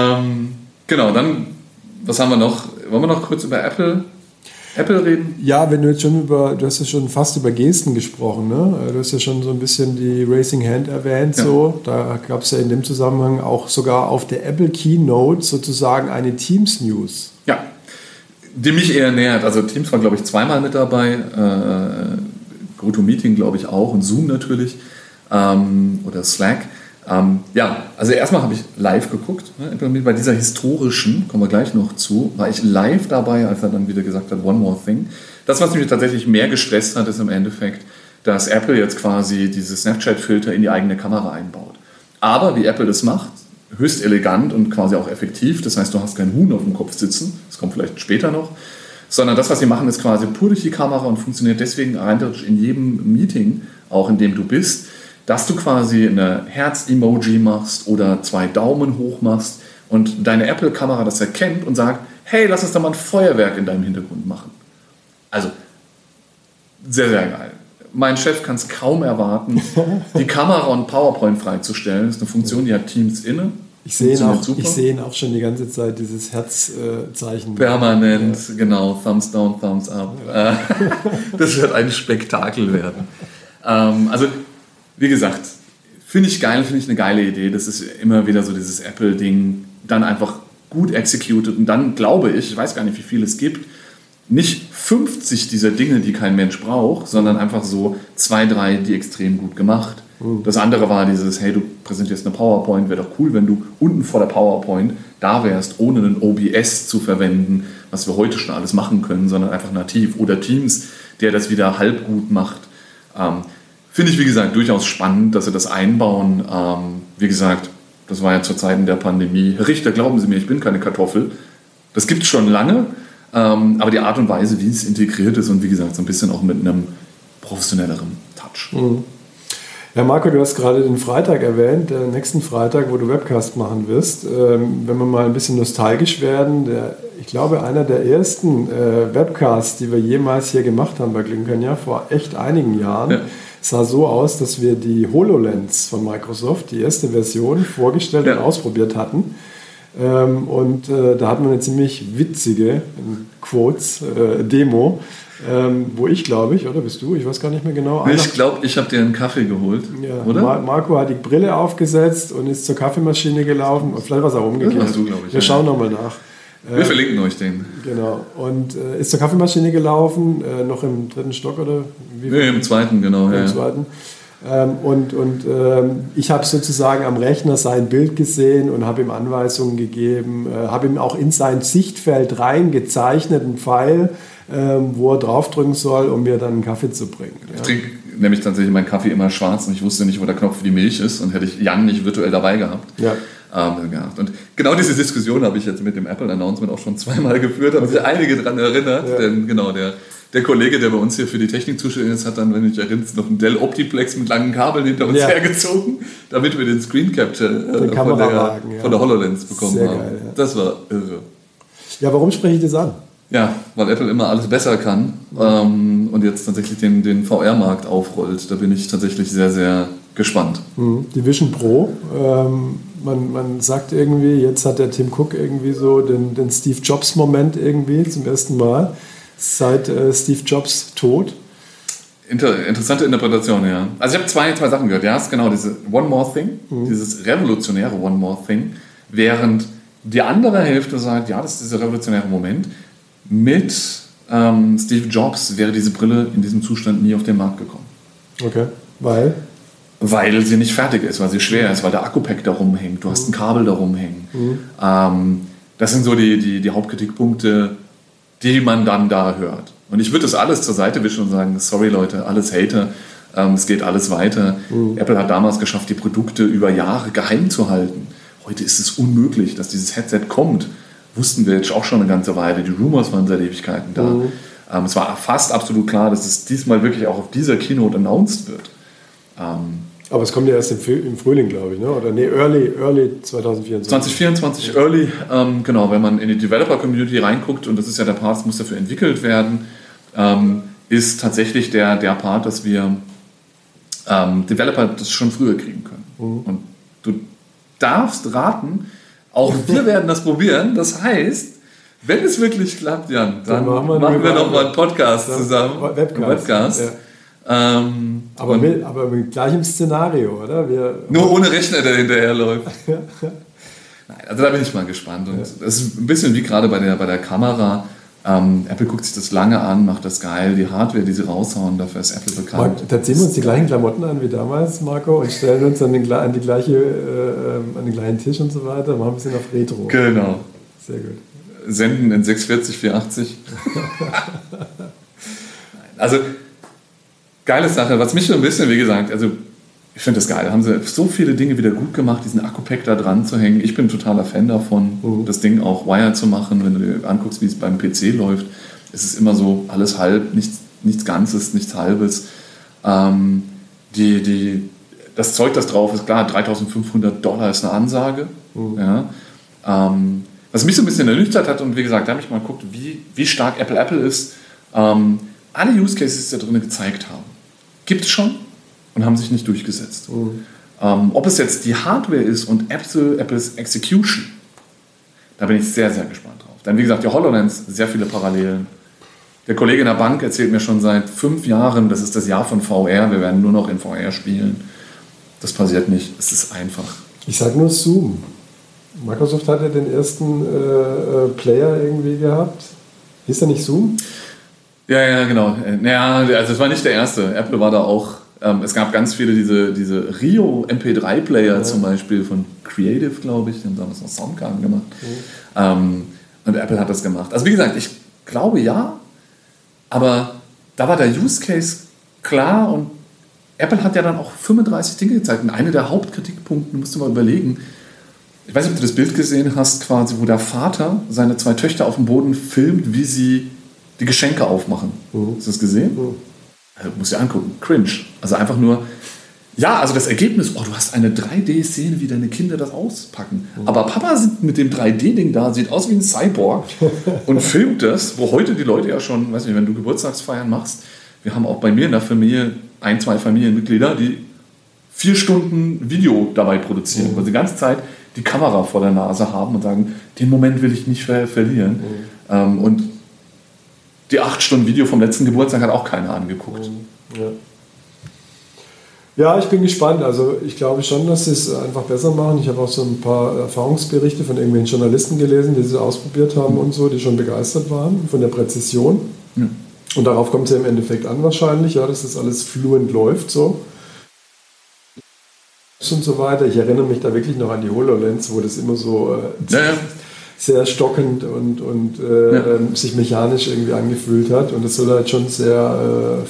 Genau, dann, was haben wir noch? Wollen wir noch kurz über Apple reden? Ja, wenn du jetzt schon du hast ja schon fast über Gesten gesprochen, ne? Du hast ja schon so ein bisschen die Raising Hand erwähnt, so. Da gab es ja in dem Zusammenhang auch sogar auf der Apple Keynote sozusagen eine Teams News. Ja, die mich eher nähert. Also Teams war, glaube ich, zweimal mit dabei. GoToMeeting, glaube ich, auch und Zoom natürlich oder Slack. Also erstmal habe ich live geguckt, ne? Bei dieser historischen, kommen wir gleich noch zu, war ich live dabei, als er dann wieder gesagt hat, One More Thing. Das, was mich tatsächlich mehr gestresst hat, ist im Endeffekt, dass Apple jetzt quasi diese Snapchat-Filter in die eigene Kamera einbaut. Aber wie Apple das macht, höchst elegant und quasi auch effektiv, das heißt, du hast kein Huhn auf dem Kopf sitzen, das kommt vielleicht später noch, sondern das, was sie machen, ist quasi pur durch die Kamera und funktioniert deswegen eindeutig in jedem Meeting, auch in dem du bist, dass du quasi eine Herz-Emoji machst oder 2 Daumen hoch machst und deine Apple-Kamera das erkennt und sagt, hey, lass uns da mal ein Feuerwerk in deinem Hintergrund machen. Also, sehr, sehr geil. Mein Chef kann es kaum erwarten, die Kamera und PowerPoint freizustellen. Das ist eine Funktion, die hat Teams inne. Ich sehe ihn auch schon die ganze Zeit, dieses Herzzeichen. Permanent, genau, Thumbs down, Thumbs up. Das wird ein Spektakel werden. Also, wie gesagt, finde ich eine geile Idee. Das ist immer wieder so dieses Apple-Ding, dann einfach gut executed. Und dann glaube ich weiß gar nicht, wie viel es gibt, nicht 50 dieser Dinge, die kein Mensch braucht, sondern einfach so 2, 3, die extrem gut gemacht. Das andere war dieses, hey, du präsentierst eine PowerPoint, wäre doch cool, wenn du unten vor der PowerPoint da wärst, ohne einen OBS zu verwenden, was wir heute schon alles machen können, sondern einfach nativ. Oder Teams, der das wieder halb gut macht. Finde ich, wie gesagt, durchaus spannend, dass sie das einbauen. Wie gesagt, das war ja zu Zeiten der Pandemie. Herr Richter, glauben Sie mir, ich bin keine Kartoffel. Das gibt es schon lange, aber die Art und Weise, wie es integriert ist und wie gesagt, so ein bisschen auch mit einem professionelleren Touch. Mhm. Ja, Marco, du hast gerade den Freitag erwähnt, den nächsten Freitag, wo du Webcast machen wirst. Wenn wir mal ein bisschen nostalgisch werden, ich glaube, einer der ersten Webcasts, die wir jemals hier gemacht haben bei Klinkern, vor echt einigen Jahren, sah so aus, dass wir die HoloLens von Microsoft, die erste Version, vorgestellt und ausprobiert hatten. Da hat man eine ziemlich witzige, Quotes, Demo, wo ich, glaube ich, oder bist du? Ich weiß gar nicht mehr genau. Ich glaube, ich habe dir einen Kaffee geholt, ja, oder? Marco hat die Brille aufgesetzt und ist zur Kaffeemaschine gelaufen. Vielleicht war es auch umgekehrt. Das warst du, glaube ich. Wir schauen nochmal nach. Wir verlinken euch den. Genau. Und ist zur Kaffeemaschine gelaufen, noch im 3. Stock oder wie? Nee, im 2., genau. Im 2. Ich habe sozusagen am Rechner sein Bild gesehen und habe ihm Anweisungen gegeben, habe ihm auch in sein Sichtfeld reingezeichnet, einen Pfeil, wo er draufdrücken soll, um mir dann einen Kaffee zu bringen. Ja. Ich trinke nämlich tatsächlich meinen Kaffee immer schwarz und ich wusste nicht, wo der Knopf für die Milch ist und hätte ich Jan nicht virtuell dabei gehabt. Ja. Und genau diese Diskussion habe ich jetzt mit dem Apple-Announcement auch schon zweimal geführt, haben sich einige daran erinnert, ja. Denn genau der Kollege, der bei uns hier für die Technik zuständig ist, hat dann, wenn du dich erinnerst, noch einen Dell Optiplex mit langen Kabeln hinter uns hergezogen, damit wir den Screen Capture von der HoloLens bekommen Sehr haben. geil, ja. Das war irre. Ja, warum spreche ich das an? Ja, weil Apple immer alles besser kann und jetzt tatsächlich den VR-Markt aufrollt. Da bin ich tatsächlich sehr, sehr gespannt. Die Vision Pro, man sagt irgendwie, jetzt hat der Tim Cook irgendwie so den Steve Jobs-Moment irgendwie zum ersten Mal seit Steve Jobs Tod. Interessante Interpretation, ja. Also ich habe zwei Sachen gehört. Ja, ist genau diese One More Thing, dieses revolutionäre One More Thing, während die andere Hälfte sagt, ja, das ist dieser revolutionäre Moment. Mit Steve Jobs wäre diese Brille in diesem Zustand nie auf den Markt gekommen. Okay, weil? Weil sie nicht fertig ist, weil sie schwer ist, weil der Akku-Pack da rumhängt, du hast ein Kabel da rumhängen. Das sind so die Hauptkritikpunkte, die man dann da hört. Und ich würde das alles zur Seite wischen und sagen, sorry Leute, alles Hater, es geht alles weiter. Apple hat damals geschafft, die Produkte über Jahre geheim zu halten. Heute ist es unmöglich, dass dieses Headset kommt. Wussten wir jetzt auch schon eine ganze Weile. Die Rumors waren seit Ewigkeiten da. Es war fast absolut klar, dass es diesmal wirklich auch auf dieser Keynote announced wird. Aber es kommt ja erst im Frühling, glaube ich, ne? Oder nee, Early 2024. 2024 Early, genau, wenn man in die Developer-Community reinguckt, und das ist ja der Part, das muss dafür entwickelt werden, ist tatsächlich der Part, dass wir Developer das schon früher kriegen können. Und du darfst raten, auch wir werden das probieren. Das heißt, wenn es wirklich klappt, Jan, dann machen wir nochmal einen Podcast zusammen. Webcast. Ja. Aber mit gleichem Szenario, oder? Nur ohne Rechner, der hinterherläuft. Nein, also da bin ich mal gespannt. Und das ist ein bisschen wie gerade bei der Kamera. Apple guckt sich das lange an, macht das geil. Die Hardware, die sie raushauen, dafür ist Apple bekannt. Da ziehen wir uns die gleichen Klamotten an wie damals, Marco, und stellen uns an den gleichen Tisch und so weiter. Machen ein bisschen auf Retro. Genau. Sehr gut. Senden in 640, 480. Also, geile Sache. Was mich so ein bisschen, wie gesagt, also ich finde das geil. Da haben sie so viele Dinge wieder gut gemacht, diesen Akku-Pack da dran zu hängen. Ich bin ein totaler Fan davon, das Ding auch wired zu machen. Wenn du dir anguckst, wie es beim PC läuft, ist es immer so alles halb, nichts Ganzes, nichts Halbes. Das Zeug, das drauf ist, klar, $3.500 ist eine Ansage. Ja. Was mich so ein bisschen ernüchtert hat, und wie gesagt, da habe ich mal geguckt, wie stark Apple ist, alle Use Cases, die da drin gezeigt haben, gibt es schon und haben sich nicht durchgesetzt. Ob es jetzt die Hardware ist und Apples Execution, da bin ich sehr, sehr gespannt drauf. Dann, wie gesagt, die HoloLens, sehr viele Parallelen. Der Kollege in der Bank erzählt mir schon seit 5 Jahren, das ist das Jahr von VR, wir werden nur noch in VR spielen. Das passiert nicht, es ist einfach. Ich sage nur Zoom. Microsoft hat ja den ersten Player irgendwie gehabt. Hieß der nicht Zoom? Ja, genau. Ja, also es war nicht der erste. Apple war da auch. Es gab ganz viele diese Rio MP3-Player zum Beispiel von Creative, glaube ich. Die haben damals noch Soundkarten gemacht. Und Apple hat das gemacht. Also wie gesagt, ich glaube ja, aber da war der Use Case klar und Apple hat ja dann auch 35 Dinge gezeigt. Und eine der Hauptkritikpunkte, musst du mal überlegen, ich weiß nicht, ob du das Bild gesehen hast, quasi, wo der Vater seine 2 Töchter auf dem Boden filmt, wie sie die Geschenke aufmachen. Hast du das gesehen? Also, musst du dir angucken. Cringe. Also einfach nur, ja, also das Ergebnis, du hast eine 3D-Szene, wie deine Kinder das auspacken. Aber Papa sitzt mit dem 3D-Ding da, sieht aus wie ein Cyborg und filmt das, wo heute die Leute ja schon, weiß nicht, wenn du Geburtstagsfeiern machst, wir haben auch bei mir in der Familie 1, 2 Familienmitglieder, die 4 Stunden Video dabei produzieren, weil sie die ganze Zeit die Kamera vor der Nase haben und sagen, den Moment will ich nicht verlieren. Und die 8 Stunden Video vom letzten Geburtstag hat auch keiner angeguckt. Ja, ich bin gespannt. Also ich glaube schon, dass sie es einfach besser machen. Ich habe auch so ein paar Erfahrungsberichte von irgendwelchen Journalisten gelesen, die es ausprobiert haben und so, die schon begeistert waren von der Präzision. Ja. Und darauf kommt es ja im Endeffekt an wahrscheinlich, ja, dass das alles fluent läuft so. Und so weiter. Ich erinnere mich da wirklich noch an die HoloLens, wo das immer so sehr stockend und sich mechanisch irgendwie angefühlt hat. Und das soll halt schon sehr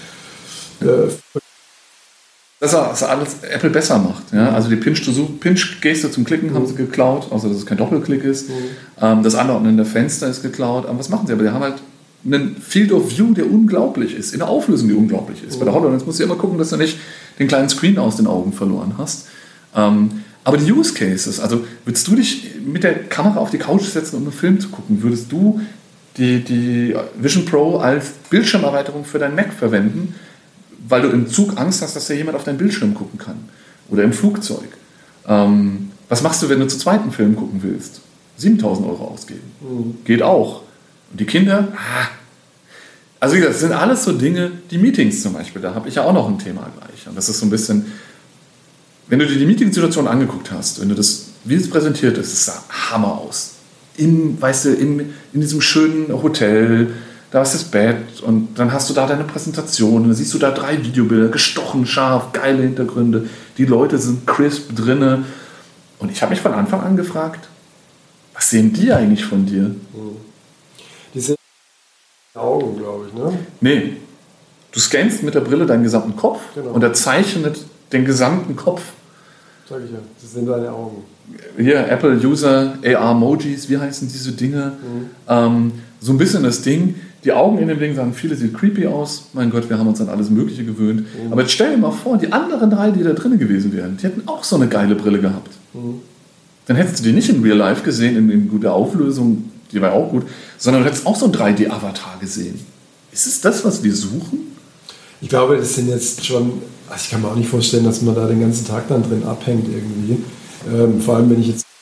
dass alles Apple besser macht. Ja? Also die Pinch-Geste zum Klicken haben sie geklaut, außer dass es kein Doppelklick ist. Das Anordnen der Fenster ist geklaut. Aber was machen sie? Aber die haben halt einen Field of View, der unglaublich ist, in der Auflösung, die unglaublich ist. Bei der HoloLens musst du immer gucken, dass du nicht den kleinen Screen aus den Augen verloren hast. Aber die Use Cases, also würdest du dich mit der Kamera auf die Couch setzen, um einen Film zu gucken, würdest du die Vision Pro als Bildschirmerweiterung für dein Mac verwenden, weil du im Zug Angst hast, dass da jemand auf deinen Bildschirm gucken kann. Oder im Flugzeug. Was machst du, wenn du zu zweit einen Film gucken willst? 7.000 € ausgeben. Geht auch. Und die Kinder? Also wie gesagt, das sind alles so Dinge, die Meetings zum Beispiel, da habe ich ja auch noch ein Thema gleich. Und das ist so ein bisschen, wenn du dir die Meetingsituation angeguckt hast, wenn du das, wie es präsentiert ist, es sah Hammer aus. In diesem schönen Hotel, da ist das Bett und dann hast du da deine Präsentation und dann siehst du da 3 Videobilder, gestochen scharf, geile Hintergründe, die Leute sind crisp drinne. Und ich habe mich von Anfang an gefragt, was sehen die eigentlich von dir? Die sehen Augen, glaube ich, ne? Nee, du scannst mit der Brille deinen gesamten Kopf und er zeichnet den gesamten Kopf. Sag ich ja, das sind deine Augen. Hier, Apple User, AR-Emojis, wie heißen diese Dinge? So ein bisschen das Ding. Die Augen in dem Ding sagen, viele sieht creepy aus. Mein Gott, wir haben uns an alles Mögliche gewöhnt. Aber jetzt stell dir mal vor, die anderen 3, die da drin gewesen wären, die hätten auch so eine geile Brille gehabt. Dann hättest du die nicht in Real Life gesehen, in guter Auflösung, die war auch gut, sondern du hättest auch so einen 3D-Avatar gesehen. Ist es das, was wir suchen? Ich glaube, das sind jetzt schon, also ich kann mir auch nicht vorstellen, dass man da den ganzen Tag dann drin abhängt irgendwie. Vor allem, wenn ich jetzt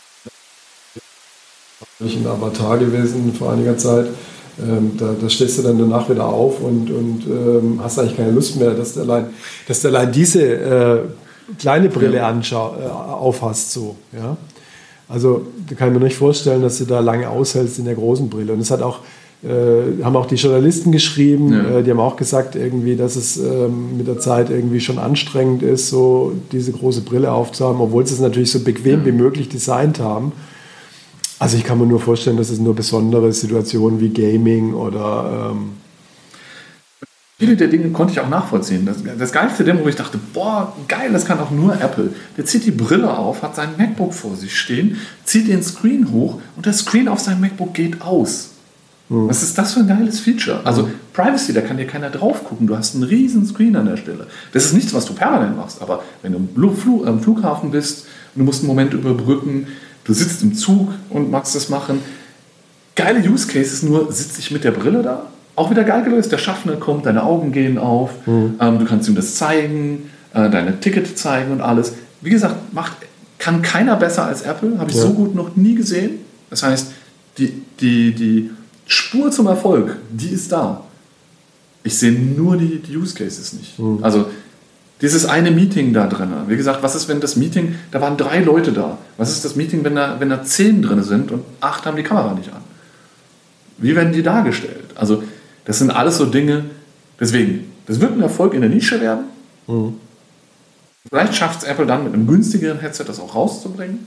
ein Avatar gewesen vor einiger Zeit, da stehst du dann danach wieder auf und hast eigentlich keine Lust mehr, dass du allein diese kleine Brille aufhast. So, ja? Also da kann ich mir nicht vorstellen, dass du da lange aushältst in der großen Brille. Und es hat auch, haben auch die Journalisten geschrieben, die haben auch gesagt, irgendwie, dass es mit der Zeit irgendwie schon anstrengend ist, so diese große Brille aufzuhaben, obwohl sie es natürlich so bequem wie möglich designt haben. Also ich kann mir nur vorstellen, dass es nur besondere Situationen wie Gaming oder... Viele der Dinge konnte ich auch nachvollziehen. Das geilste Demo, wo ich dachte, boah, geil, das kann auch nur Apple. Der zieht die Brille auf, hat sein MacBook vor sich stehen, zieht den Screen hoch und der Screen auf seinem MacBook geht aus. Was ist das für ein geiles Feature? Also Privacy, da kann dir keiner drauf gucken. Du hast einen riesen Screen an der Stelle. Das ist nichts, was du permanent machst, aber wenn du am Flughafen bist und du musst einen Moment überbrücken, du sitzt im Zug und magst das machen. Geile Use Cases, nur sitze ich mit der Brille da. Auch wieder geil gelöst. Der Schaffner kommt, deine Augen gehen auf, du kannst ihm das zeigen, deine Ticket zeigen und alles. Wie gesagt, kann keiner besser als Apple, habe ich so gut noch nie gesehen. Das heißt, die Spur zum Erfolg, die ist da. Ich sehe nur die Use Cases nicht. Also dieses eine Meeting da drin. Wie gesagt, was ist, wenn das Meeting, da waren 3 Leute da. Was ist das Meeting, wenn da 10 drin sind und 8 haben die Kamera nicht an? Wie werden die dargestellt? Also das sind alles so Dinge, deswegen, das wird ein Erfolg in der Nische werden. Vielleicht schafft es Apple dann mit einem günstigeren Headset das auch rauszubringen.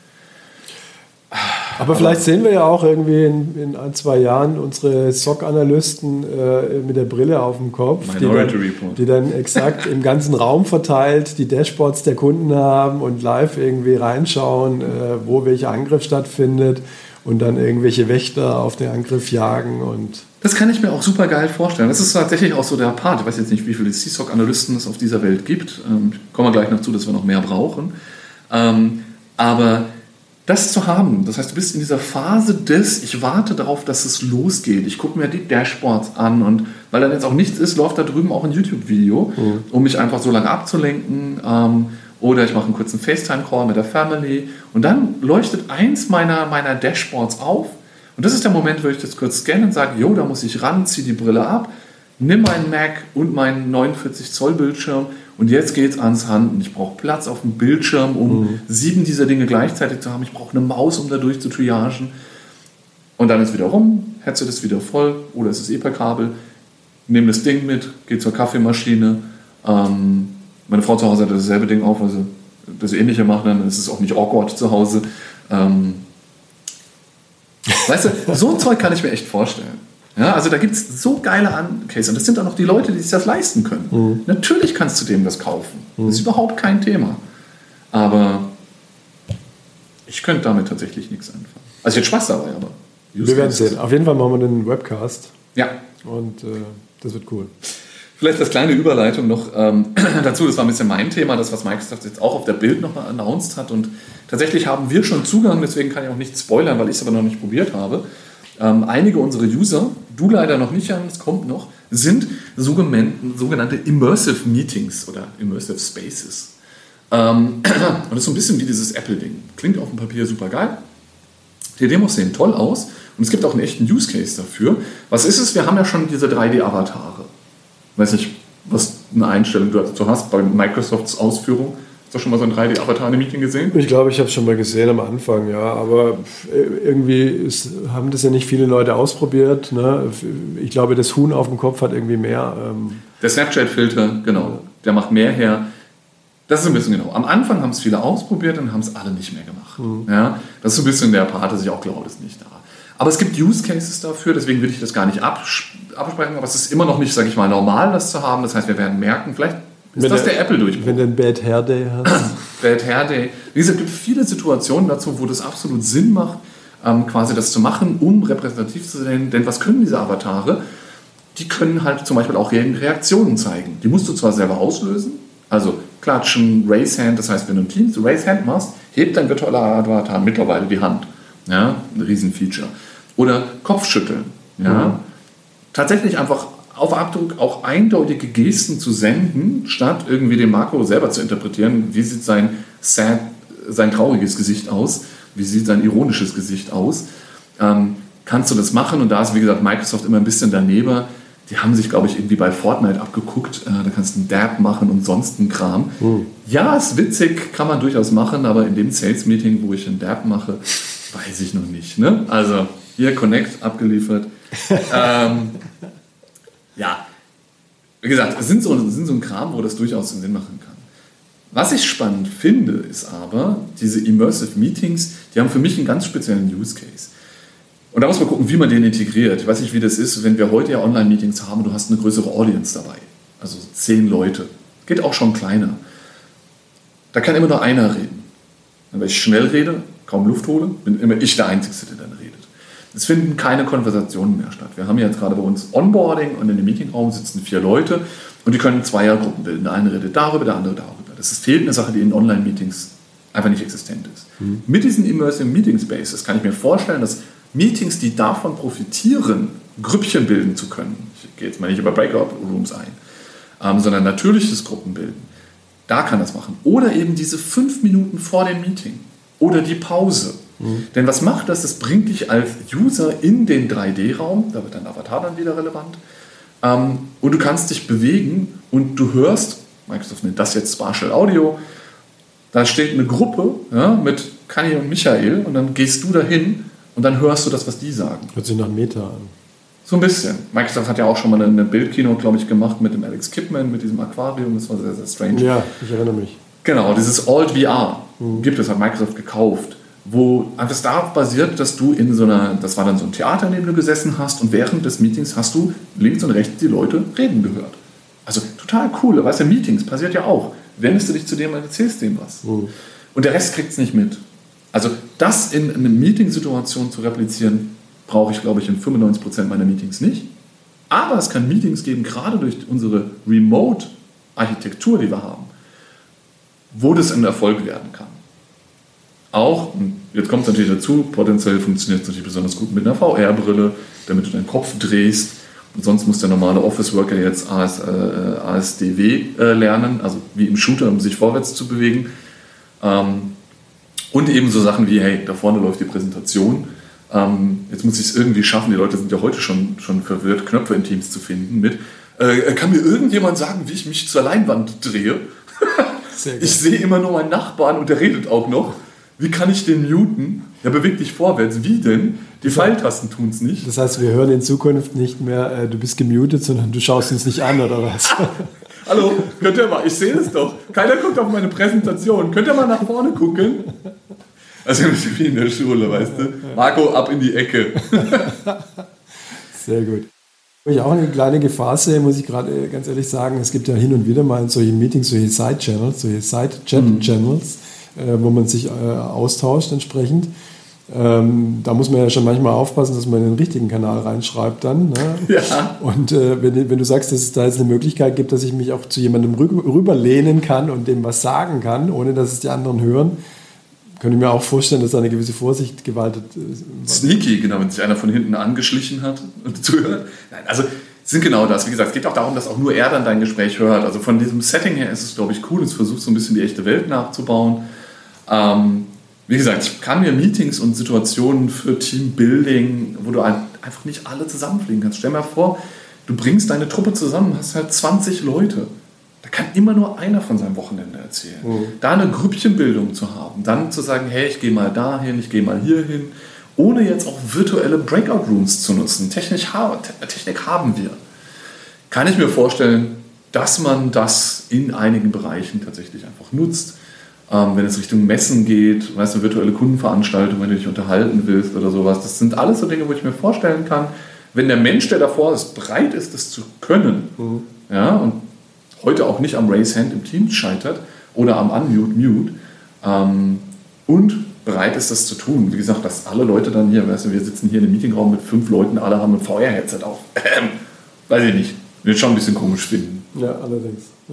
Aber vielleicht sehen wir ja auch irgendwie in 1-2 Jahren unsere SOC-Analysten mit der Brille auf dem Kopf, die dann exakt im ganzen Raum verteilt die Dashboards der Kunden haben und live irgendwie reinschauen, wo welcher Angriff stattfindet und dann irgendwelche Wächter auf den Angriff jagen. Und das kann ich mir auch super geil vorstellen. Das ist tatsächlich auch so der Part. Ich weiß jetzt nicht, wie viele CSOC-Analysten es auf dieser Welt gibt. Kommen wir gleich noch zu, dass wir noch mehr brauchen. Aber das zu haben, das heißt, du bist in dieser Phase ich warte darauf, dass es losgeht. Ich gucke mir die Dashboards an und weil dann jetzt auch nichts ist, läuft da drüben auch ein YouTube-Video, um mich einfach so lange abzulenken oder ich mache einen kurzen FaceTime-Call mit der Family und dann leuchtet eins meiner Dashboards auf und das ist der Moment, wo ich das kurz scanne und sage, jo, da muss ich ran, ziehe die Brille ab, nimm meinen Mac und meinen 49 Zoll Bildschirm und jetzt geht's ans Handeln. Ich brauche Platz auf dem Bildschirm, um 7 dieser Dinge gleichzeitig zu haben. Ich brauche eine Maus, um da durch zu triagen. Und dann ist wieder rum, Headset ist wieder voll oder es ist per Kabel. Nehme das Ding mit, gehe zur Kaffeemaschine. Meine Frau zu Hause hat dasselbe Ding auf, also das Ähnliche machen, dann ist es auch nicht awkward zu Hause. Weißt du, so ein Zeug kann ich mir echt vorstellen. Ja, also da gibt es so geile Cases und das sind auch noch die Leute, die sich das leisten können. Natürlich kannst du dem das kaufen. Das ist überhaupt kein Thema. Aber ich könnte damit tatsächlich nichts anfangen. Also ich hätte Spaß dabei, aber... Wir werden sehen. Auf jeden Fall machen wir den Webcast. Ja. Und das wird cool. Vielleicht als kleine Überleitung noch dazu, das war ein bisschen mein Thema, das, was Microsoft jetzt auch auf der Bild noch mal announced hat. Und tatsächlich haben wir schon Zugang, deswegen kann ich auch nicht spoilern, weil ich es aber noch nicht probiert habe. Einige unserer User, du leider noch nicht, es kommt noch, sind sogenannte Immersive Meetings oder Immersive Spaces. Und das ist so ein bisschen wie dieses Apple-Ding. Klingt auf dem Papier super geil. Die Demos sehen toll aus und es gibt auch einen echten Use Case dafür. Was ist es? Wir haben ja schon diese 3D-Avatare. Ich weiß nicht, was eine Einstellung du hast bei Microsofts Ausführung. Hast du schon mal so ein 3D-Avatar in einem Meeting gesehen? Ich glaube, ich habe es schon mal gesehen am Anfang, ja. Aber irgendwie haben das ja nicht viele Leute ausprobiert. Ne? Ich glaube, das Huhn auf dem Kopf hat irgendwie mehr. Der Snapchat-Filter, genau, der macht mehr her. Das ist ein bisschen genau. Am Anfang haben es viele ausprobiert und haben es alle nicht mehr gemacht. Ja? Das ist so ein bisschen der Part, dass ich auch glaube, ist nicht da. Aber es gibt Use Cases dafür, deswegen will ich das gar nicht absprechen, aber es ist immer noch nicht, sage ich mal, normal, das zu haben. Das heißt, wir werden merken, vielleicht ist das der Apple-Durchbruch. Wenn du einen Bad Hair Day hast. Bad Hair Day. Wie gesagt, es gibt viele Situationen dazu, wo das absolut Sinn macht, quasi das zu machen, um repräsentativ zu sein. Denn was können diese Avatare? Die können halt zum Beispiel auch Reaktionen zeigen. Die musst du zwar selber auslösen, also klatschen, Raise Hand, das heißt, wenn du im Teams Raise Hand machst, hebt dein virtueller Avatar mittlerweile die Hand. Ja, ein Riesenfeature. Oder Kopfschütteln. Ja. Tatsächlich einfach auf Abdruck auch eindeutige Gesten zu senden, statt irgendwie den Marco selber zu interpretieren. Wie sieht sein trauriges Gesicht aus? Wie sieht sein ironisches Gesicht aus? Kannst du das machen? Und da ist, wie gesagt, Microsoft immer ein bisschen daneben. Die haben sich, glaube ich, irgendwie bei Fortnite abgeguckt. Da kannst du einen Dab machen und sonst einen Kram. Ja, ist witzig, kann man durchaus machen, aber in dem Sales-Meeting, wo ich einen Dab mache, weiß ich noch nicht. Ne? Also hier Connect abgeliefert. Ja, wie gesagt, es sind so ein Kram, wo das durchaus Sinn machen kann. Was ich spannend finde, ist aber, diese Immersive Meetings, die haben für mich einen ganz speziellen Use Case. Und da muss man gucken, wie man den integriert. Ich weiß nicht, wie das ist, wenn wir heute ja Online-Meetings haben, du hast eine größere Audience dabei. Also 10 Leute. Geht auch schon kleiner. Da kann immer nur einer reden. Wenn ich schnell rede, kaum Luft hole, bin immer ich der Einzige, der dann redet. Es finden keine Konversationen mehr statt. Wir haben jetzt gerade bei uns Onboarding und in dem Meetingraum sitzen 4 Leute und die können Zweiergruppen bilden. Der eine redet darüber, der andere darüber. Das fehlt eine Sache, die in Online-Meetings einfach nicht existent ist. Mit diesen Immersive Meeting Spaces kann ich mir vorstellen, dass Meetings, die davon profitieren, Grüppchen bilden zu können. Ich gehe jetzt mal nicht über Breakout Rooms ein, sondern natürliches Gruppenbilden. Da kann das machen. Oder eben diese 5 Minuten vor dem Meeting. Oder die Pause. Denn was macht das? Das bringt dich als User in den 3D-Raum, da wird dein Avatar dann wieder relevant, und du kannst dich bewegen und du hörst, Microsoft nennt das jetzt Spatial Audio, da steht eine Gruppe, ja, mit Kani und Michael und dann gehst du dahin und dann hörst du das, was die sagen. Hört sich nach Meta an. So ein bisschen. Microsoft hat ja auch schon mal eine Bildkino, glaube ich, gemacht mit dem Alex Kipman, mit diesem Aquarium, das war sehr, sehr strange. Ja, ich erinnere mich. Genau, dieses Alt VR gibt es, hat Microsoft gekauft, wo einfach darauf basiert, dass du in so einer, das war dann so ein Theater, in dem du gesessen hast und während des Meetings hast du links und rechts die Leute reden gehört. Also total cool, weißt du, Meetings passiert ja auch. Wendest du dich zu dem und erzählst dem was. Und der Rest kriegt es nicht mit. Also das in einer Meetingsituation zu replizieren, brauche ich, glaube ich, in 95% meiner Meetings nicht. Aber es kann Meetings geben, gerade durch unsere Remote-Architektur, die wir haben, wo das ein Erfolg werden kann. Auch, und jetzt kommt es natürlich dazu, potenziell funktioniert es natürlich besonders gut mit einer VR-Brille, damit du deinen Kopf drehst Sonst muss der normale Office-Worker jetzt ASDW lernen, also wie im Shooter, um sich vorwärts zu bewegen. Und eben so Sachen wie, hey, da vorne läuft die Präsentation. Jetzt muss ich es irgendwie schaffen, die Leute sind ja heute schon verwirrt, Knöpfe in Teams zu finden mit. Kann mir irgendjemand sagen, wie ich mich zur Leinwand drehe? Ich sehe immer nur meinen Nachbarn und der redet auch noch. Wie kann ich den muten? Der bewegt dich vorwärts. Wie denn? Die Pfeiltasten tun es nicht. Das heißt, wir hören in Zukunft nicht mehr, du bist gemutet, sondern du schaust uns nicht an, oder was? Hallo, könnt ihr mal, ich sehe es doch. Keiner guckt auf meine Präsentation. Könnt ihr mal nach vorne gucken? Also wie in der Schule, weißt du? Marco, ab in die Ecke. Sehr gut. Was ich auch eine kleine Gefahr sehe, muss ich gerade ganz ehrlich sagen, es gibt ja hin und wieder mal in solchen Meetings solche Side-Channels, solche Side-Chat-Channels, wo man sich austauscht entsprechend. Da muss man ja schon manchmal aufpassen, dass man in den richtigen Kanal reinschreibt dann. Ne? Ja. Und wenn du sagst, dass es da jetzt eine Möglichkeit gibt, dass ich mich auch zu jemandem rüberlehnen kann und dem was sagen kann, ohne dass es die anderen hören, könnte ich mir auch vorstellen, dass da eine gewisse Vorsicht gewaltet ist. Sneaky, genau, wenn sich einer von hinten angeschlichen hat und zuhört. Nein, also sind genau das. Wie gesagt, es geht auch darum, dass auch nur er dann dein Gespräch hört. Also von diesem Setting her ist es, glaube ich, cool. Es versucht so ein bisschen die echte Welt nachzubauen. Wie gesagt, ich kann mir Meetings und Situationen für Teambuilding, wo du einfach nicht alle zusammenfliegen kannst. Stell dir mal vor, du bringst deine Truppe zusammen, hast halt 20 Leute. Da kann immer nur einer von seinem Wochenende erzählen. Da eine Grüppchenbildung zu haben, dann zu sagen, hey, ich gehe mal dahin, ich gehe mal hier hin, ohne jetzt auch virtuelle Breakout-Rooms zu nutzen. Technik haben wir. Kann ich mir vorstellen, dass man das in einigen Bereichen tatsächlich einfach nutzt. Wenn es Richtung Messen geht, weißt du, virtuelle Kundenveranstaltungen, wenn du dich unterhalten willst oder sowas. Das sind alles so Dinge, wo ich mir vorstellen kann, wenn der Mensch, der davor ist, bereit ist, das zu können, ja, und heute auch nicht am Raise Hand im Team scheitert oder am Unmute, und bereit ist, das zu tun. Wie gesagt, dass alle Leute dann hier, weißt du, wir sitzen hier in einem Meetingraum mit 5 Leuten, alle haben ein VR-Headset auf. Weiß ich nicht. Wird schon ein bisschen komisch finden. Ja, allerdings. Ja.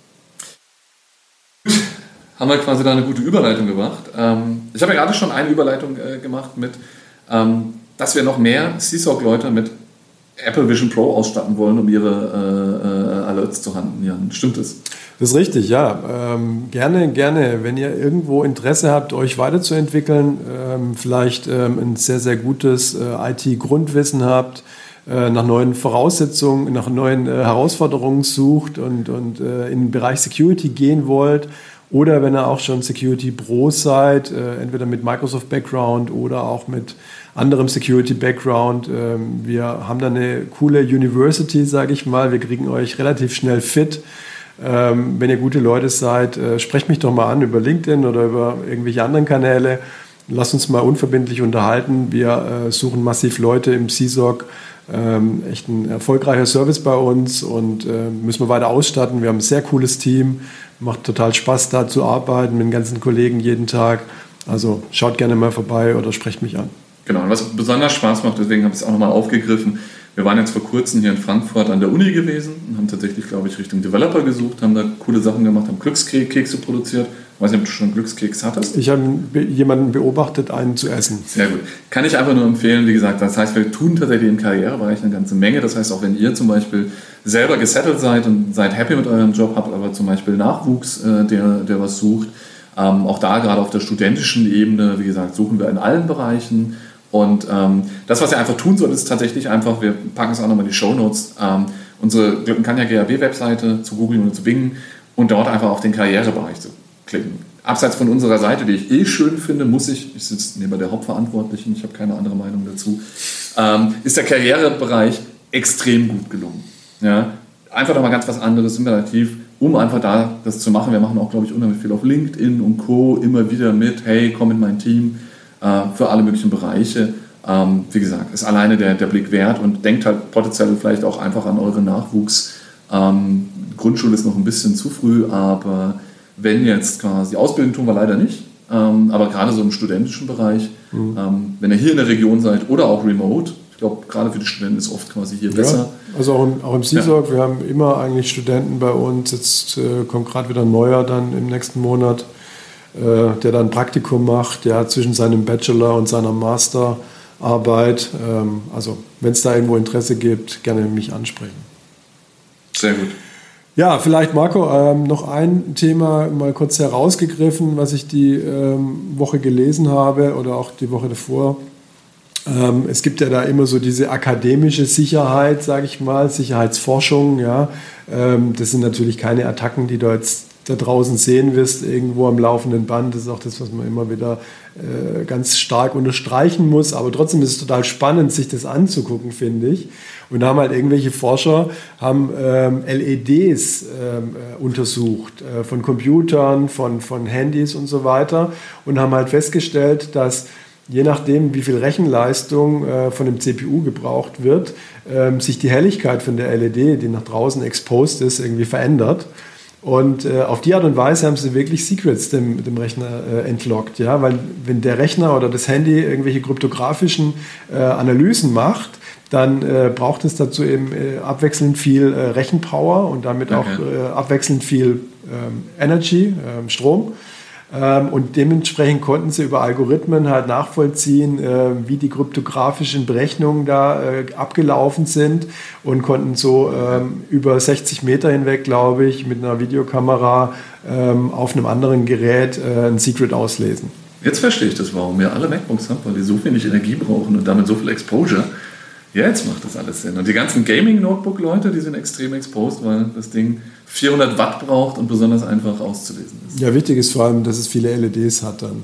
Haben wir quasi da eine gute Überleitung gemacht. Ich habe ja gerade schon eine Überleitung gemacht mit, dass wir noch mehr Seesaw-Leute mit Apple Vision Pro ausstatten wollen, um ihre Alerts zu handeln. Stimmt das? Das ist richtig, ja. Gerne. Wenn ihr irgendwo Interesse habt, euch weiterzuentwickeln, vielleicht ein sehr, sehr gutes IT-Grundwissen habt, nach neuen Voraussetzungen, nach neuen Herausforderungen sucht und in den Bereich Security gehen wollt, oder wenn ihr auch schon Security Pro seid, entweder mit Microsoft Background oder auch mit anderem Security Background. Wir haben da eine coole University, sage ich mal. Wir kriegen euch relativ schnell fit. Wenn ihr gute Leute seid, sprecht mich doch mal an über LinkedIn oder über irgendwelche anderen Kanäle. Lasst uns mal unverbindlich unterhalten. Wir suchen massiv Leute im CSOC. Echt ein erfolgreicher Service bei uns und müssen wir weiter ausstatten. Wir haben ein sehr cooles Team. Macht total Spaß, da zu arbeiten mit den ganzen Kollegen jeden Tag. Also schaut gerne mal vorbei oder sprecht mich an. Genau, und was besonders Spaß macht, deswegen habe ich es auch nochmal aufgegriffen. Wir waren jetzt vor kurzem hier in Frankfurt an der Uni gewesen und haben tatsächlich, glaube ich, Richtung Developer gesucht, haben da coole Sachen gemacht, haben Glückskekse produziert. Ich weiß nicht, ob du schon Glückskeks hattest. Ich habe jemanden beobachtet, einen zu essen. Sehr gut. Kann ich einfach nur empfehlen, wie gesagt, das heißt, wir tun tatsächlich im Karrierebereich eine ganze Menge. Das heißt, auch wenn ihr zum Beispiel selber gesettelt seid und seid happy mit eurem Job, habt aber zum Beispiel Nachwuchs, der was sucht, auch da gerade auf der studentischen Ebene, wie gesagt, suchen wir in allen Bereichen. Und das, was ihr einfach tun sollt, ist tatsächlich einfach, wir packen es auch nochmal in die Shownotes, unsere Glückenkanja GAB-Webseite zu googeln oder zu bingen und dort einfach auf den Karrierebereich zu klicken. Abseits von unserer Seite, die ich schön finde, ich sitze neben der Hauptverantwortlichen, ich habe keine andere Meinung dazu, ist der Karrierebereich extrem gut gelungen. Ja? Einfach nochmal ganz was anderes, imperativ, um einfach da das zu machen. Wir machen auch, glaube ich, unheimlich viel auf LinkedIn und Co. immer wieder mit, hey, komm in mein Team, für alle möglichen Bereiche. Wie gesagt, ist alleine der Blick wert und denkt halt potenziell vielleicht auch einfach an euren Nachwuchs. Grundschule ist noch ein bisschen zu früh, aber wenn jetzt quasi, Ausbildung tun wir leider nicht, aber gerade so im studentischen Bereich, wenn ihr hier in der Region seid oder auch remote, ich glaube, gerade für die Studenten ist oft quasi hier besser. Also auch im CSOC, wir haben immer eigentlich Studenten bei uns, jetzt kommt gerade wieder ein neuer dann im nächsten Monat, der dann ein Praktikum macht, ja, zwischen seinem Bachelor und seiner Master. Arbeit. Also wenn es da irgendwo Interesse gibt, gerne mich ansprechen. Sehr gut. Ja, vielleicht Marco, noch ein Thema mal kurz herausgegriffen, was ich die Woche gelesen habe oder auch die Woche davor. Es gibt ja da immer so diese akademische Sicherheit, sage ich mal, Sicherheitsforschung. Ja. Das sind natürlich keine Attacken, die du jetzt da draußen sehen wirst, irgendwo am laufenden Band. Das ist auch das, was man immer wieder ganz stark unterstreichen muss. Aber trotzdem ist es total spannend, sich das anzugucken, finde ich. Und da haben halt irgendwelche Forscher haben LEDs untersucht von Computern, von Handys und so weiter und haben halt festgestellt, dass je nachdem, wie viel Rechenleistung von dem CPU gebraucht wird, sich die Helligkeit von der LED, die nach draußen exposed ist, irgendwie verändert. Und auf die Art und Weise haben sie wirklich Secrets dem Rechner entlockt. Ja? Weil wenn der Rechner oder das Handy irgendwelche kryptografischen Analysen macht, dann braucht es dazu eben abwechselnd viel Rechenpower und damit auch abwechselnd viel Energy, Strom. Und dementsprechend konnten sie über Algorithmen halt nachvollziehen, wie die kryptografischen Berechnungen da abgelaufen sind und konnten so über 60 Meter hinweg, glaube ich, mit einer Videokamera auf einem anderen Gerät ein Secret auslesen. Jetzt verstehe ich das, warum wir alle MacBooks haben, weil die so wenig Energie brauchen und damit so viel Exposure. Ja, jetzt macht das alles Sinn. Und die ganzen Gaming-Notebook-Leute, die sind extrem exposed, weil das Ding 400 Watt braucht und besonders einfach auszulesen ist. Ja, wichtig ist vor allem, dass es viele LEDs hat dann.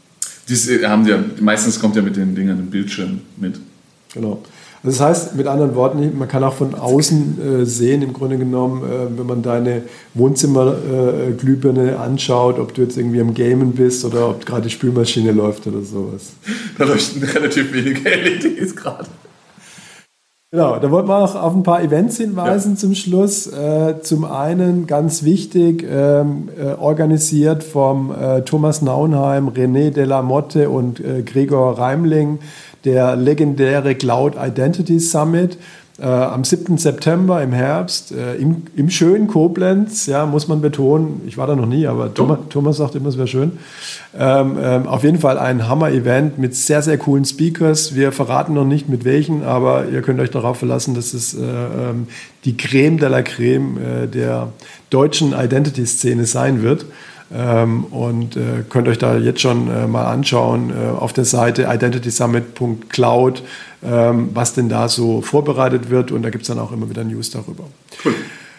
Meistens kommt ja mit den Dingern ein Bildschirm mit. Genau. Also das heißt, mit anderen Worten, man kann auch von außen sehen, im Grunde genommen, wenn man deine Wohnzimmerglühbirne anschaut, ob du jetzt irgendwie am Gamen bist oder ob gerade die Spülmaschine läuft oder sowas. Da leuchten relativ wenige LEDs gerade. Genau, da wollten wir auch auf ein paar Events hinweisen zum Schluss. Zum einen ganz wichtig, organisiert vom Thomas Naunheim, René Delamotte und Gregor Reimling, der legendäre Cloud Identity Summit. Am 7. September im Herbst im schönen Koblenz, ja, muss man betonen. Ich war da noch nie, aber Thomas sagt immer, es wäre schön. Auf jeden Fall ein Hammer-Event mit sehr, sehr coolen Speakers. Wir verraten noch nicht mit welchen, aber ihr könnt euch darauf verlassen, dass es die Creme de la Creme der deutschen Identity-Szene sein wird. Und könnt euch da jetzt schon mal anschauen auf der Seite identitysummit.cloud, was denn da so vorbereitet wird. Und da gibt es dann auch immer wieder News darüber. Cool.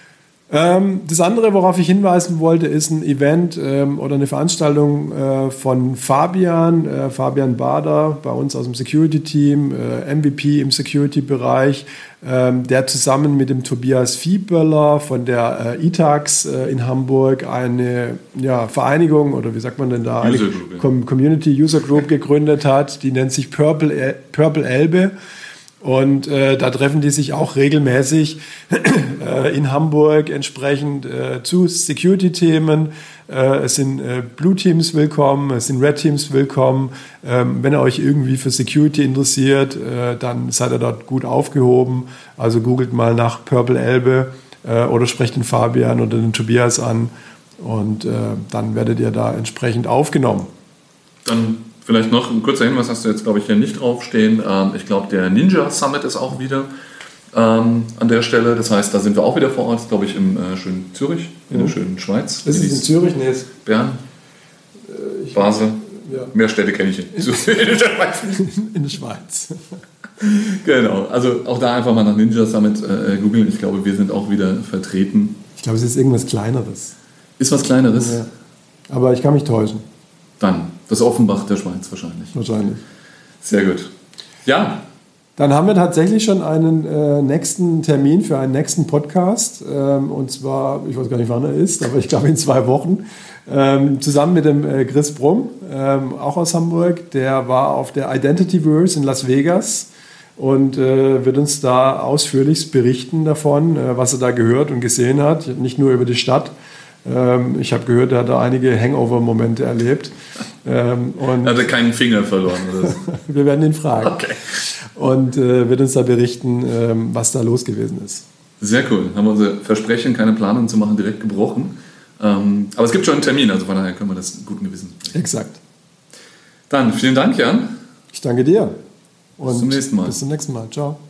Das andere, worauf ich hinweisen wollte, ist ein Event oder eine Veranstaltung von Fabian Bader, bei uns aus dem Security-Team, MVP im Security-Bereich, der zusammen mit dem Tobias Viehböller von der ITAX in Hamburg eine Vereinigung, oder wie sagt man denn da, eine Community User Group gegründet hat, die nennt sich Purple Elbe. Und da treffen die sich auch regelmäßig in Hamburg entsprechend zu Security-Themen. Es sind Blue Teams willkommen, es sind Red Teams willkommen. Wenn ihr euch irgendwie für Security interessiert, dann seid ihr dort gut aufgehoben. Also googelt mal nach Purple Elbe oder sprecht den Fabian oder den Tobias an und dann werdet ihr da entsprechend aufgenommen. Dann vielleicht noch ein kurzer Hinweis, hast du jetzt, glaube ich, hier nicht draufstehen. Ich glaube, der Ninja Summit ist auch wieder an der Stelle. Das heißt, da sind wir auch wieder vor Ort, glaube ich, im schönen Zürich, in der schönen Schweiz. Ist es in Zürich? Nee, ist Bern, Basel. Ja. Mehr Städte kenne ich nicht. In der Schweiz. Genau, also auch da einfach mal nach Ninja Summit googeln. Ich glaube, wir sind auch wieder vertreten. Ich glaube, es ist irgendwas Kleineres. Ist was Kleineres? Ja. Aber ich kann mich täuschen. Dann das Offenbach der Schweiz wahrscheinlich. Wahrscheinlich. Sehr gut. Ja. Dann haben wir tatsächlich schon einen nächsten Termin für einen nächsten Podcast. Und zwar, ich weiß gar nicht, wann er ist, aber ich glaube in 2 Wochen. Zusammen mit dem Chris Brumm, auch aus Hamburg. Der war auf der Identityverse in Las Vegas und wird uns da ausführlichst berichten davon, was er da gehört und gesehen hat. Nicht nur über die Stadt. Ich habe gehört, er hat da einige Hangover-Momente erlebt. Und hat er keinen Finger verloren? Oder so? Wir werden ihn fragen. Okay. Und wird uns da berichten, was da los gewesen ist. Sehr cool. Haben wir unser Versprechen, keine Planung zu machen, direkt gebrochen. Aber es gibt schon einen Termin, also von daher können wir das guten Gewissen. Exakt. Dann vielen Dank, Jan. Ich danke dir. Und bis zum nächsten Mal. Bis zum nächsten Mal. Ciao.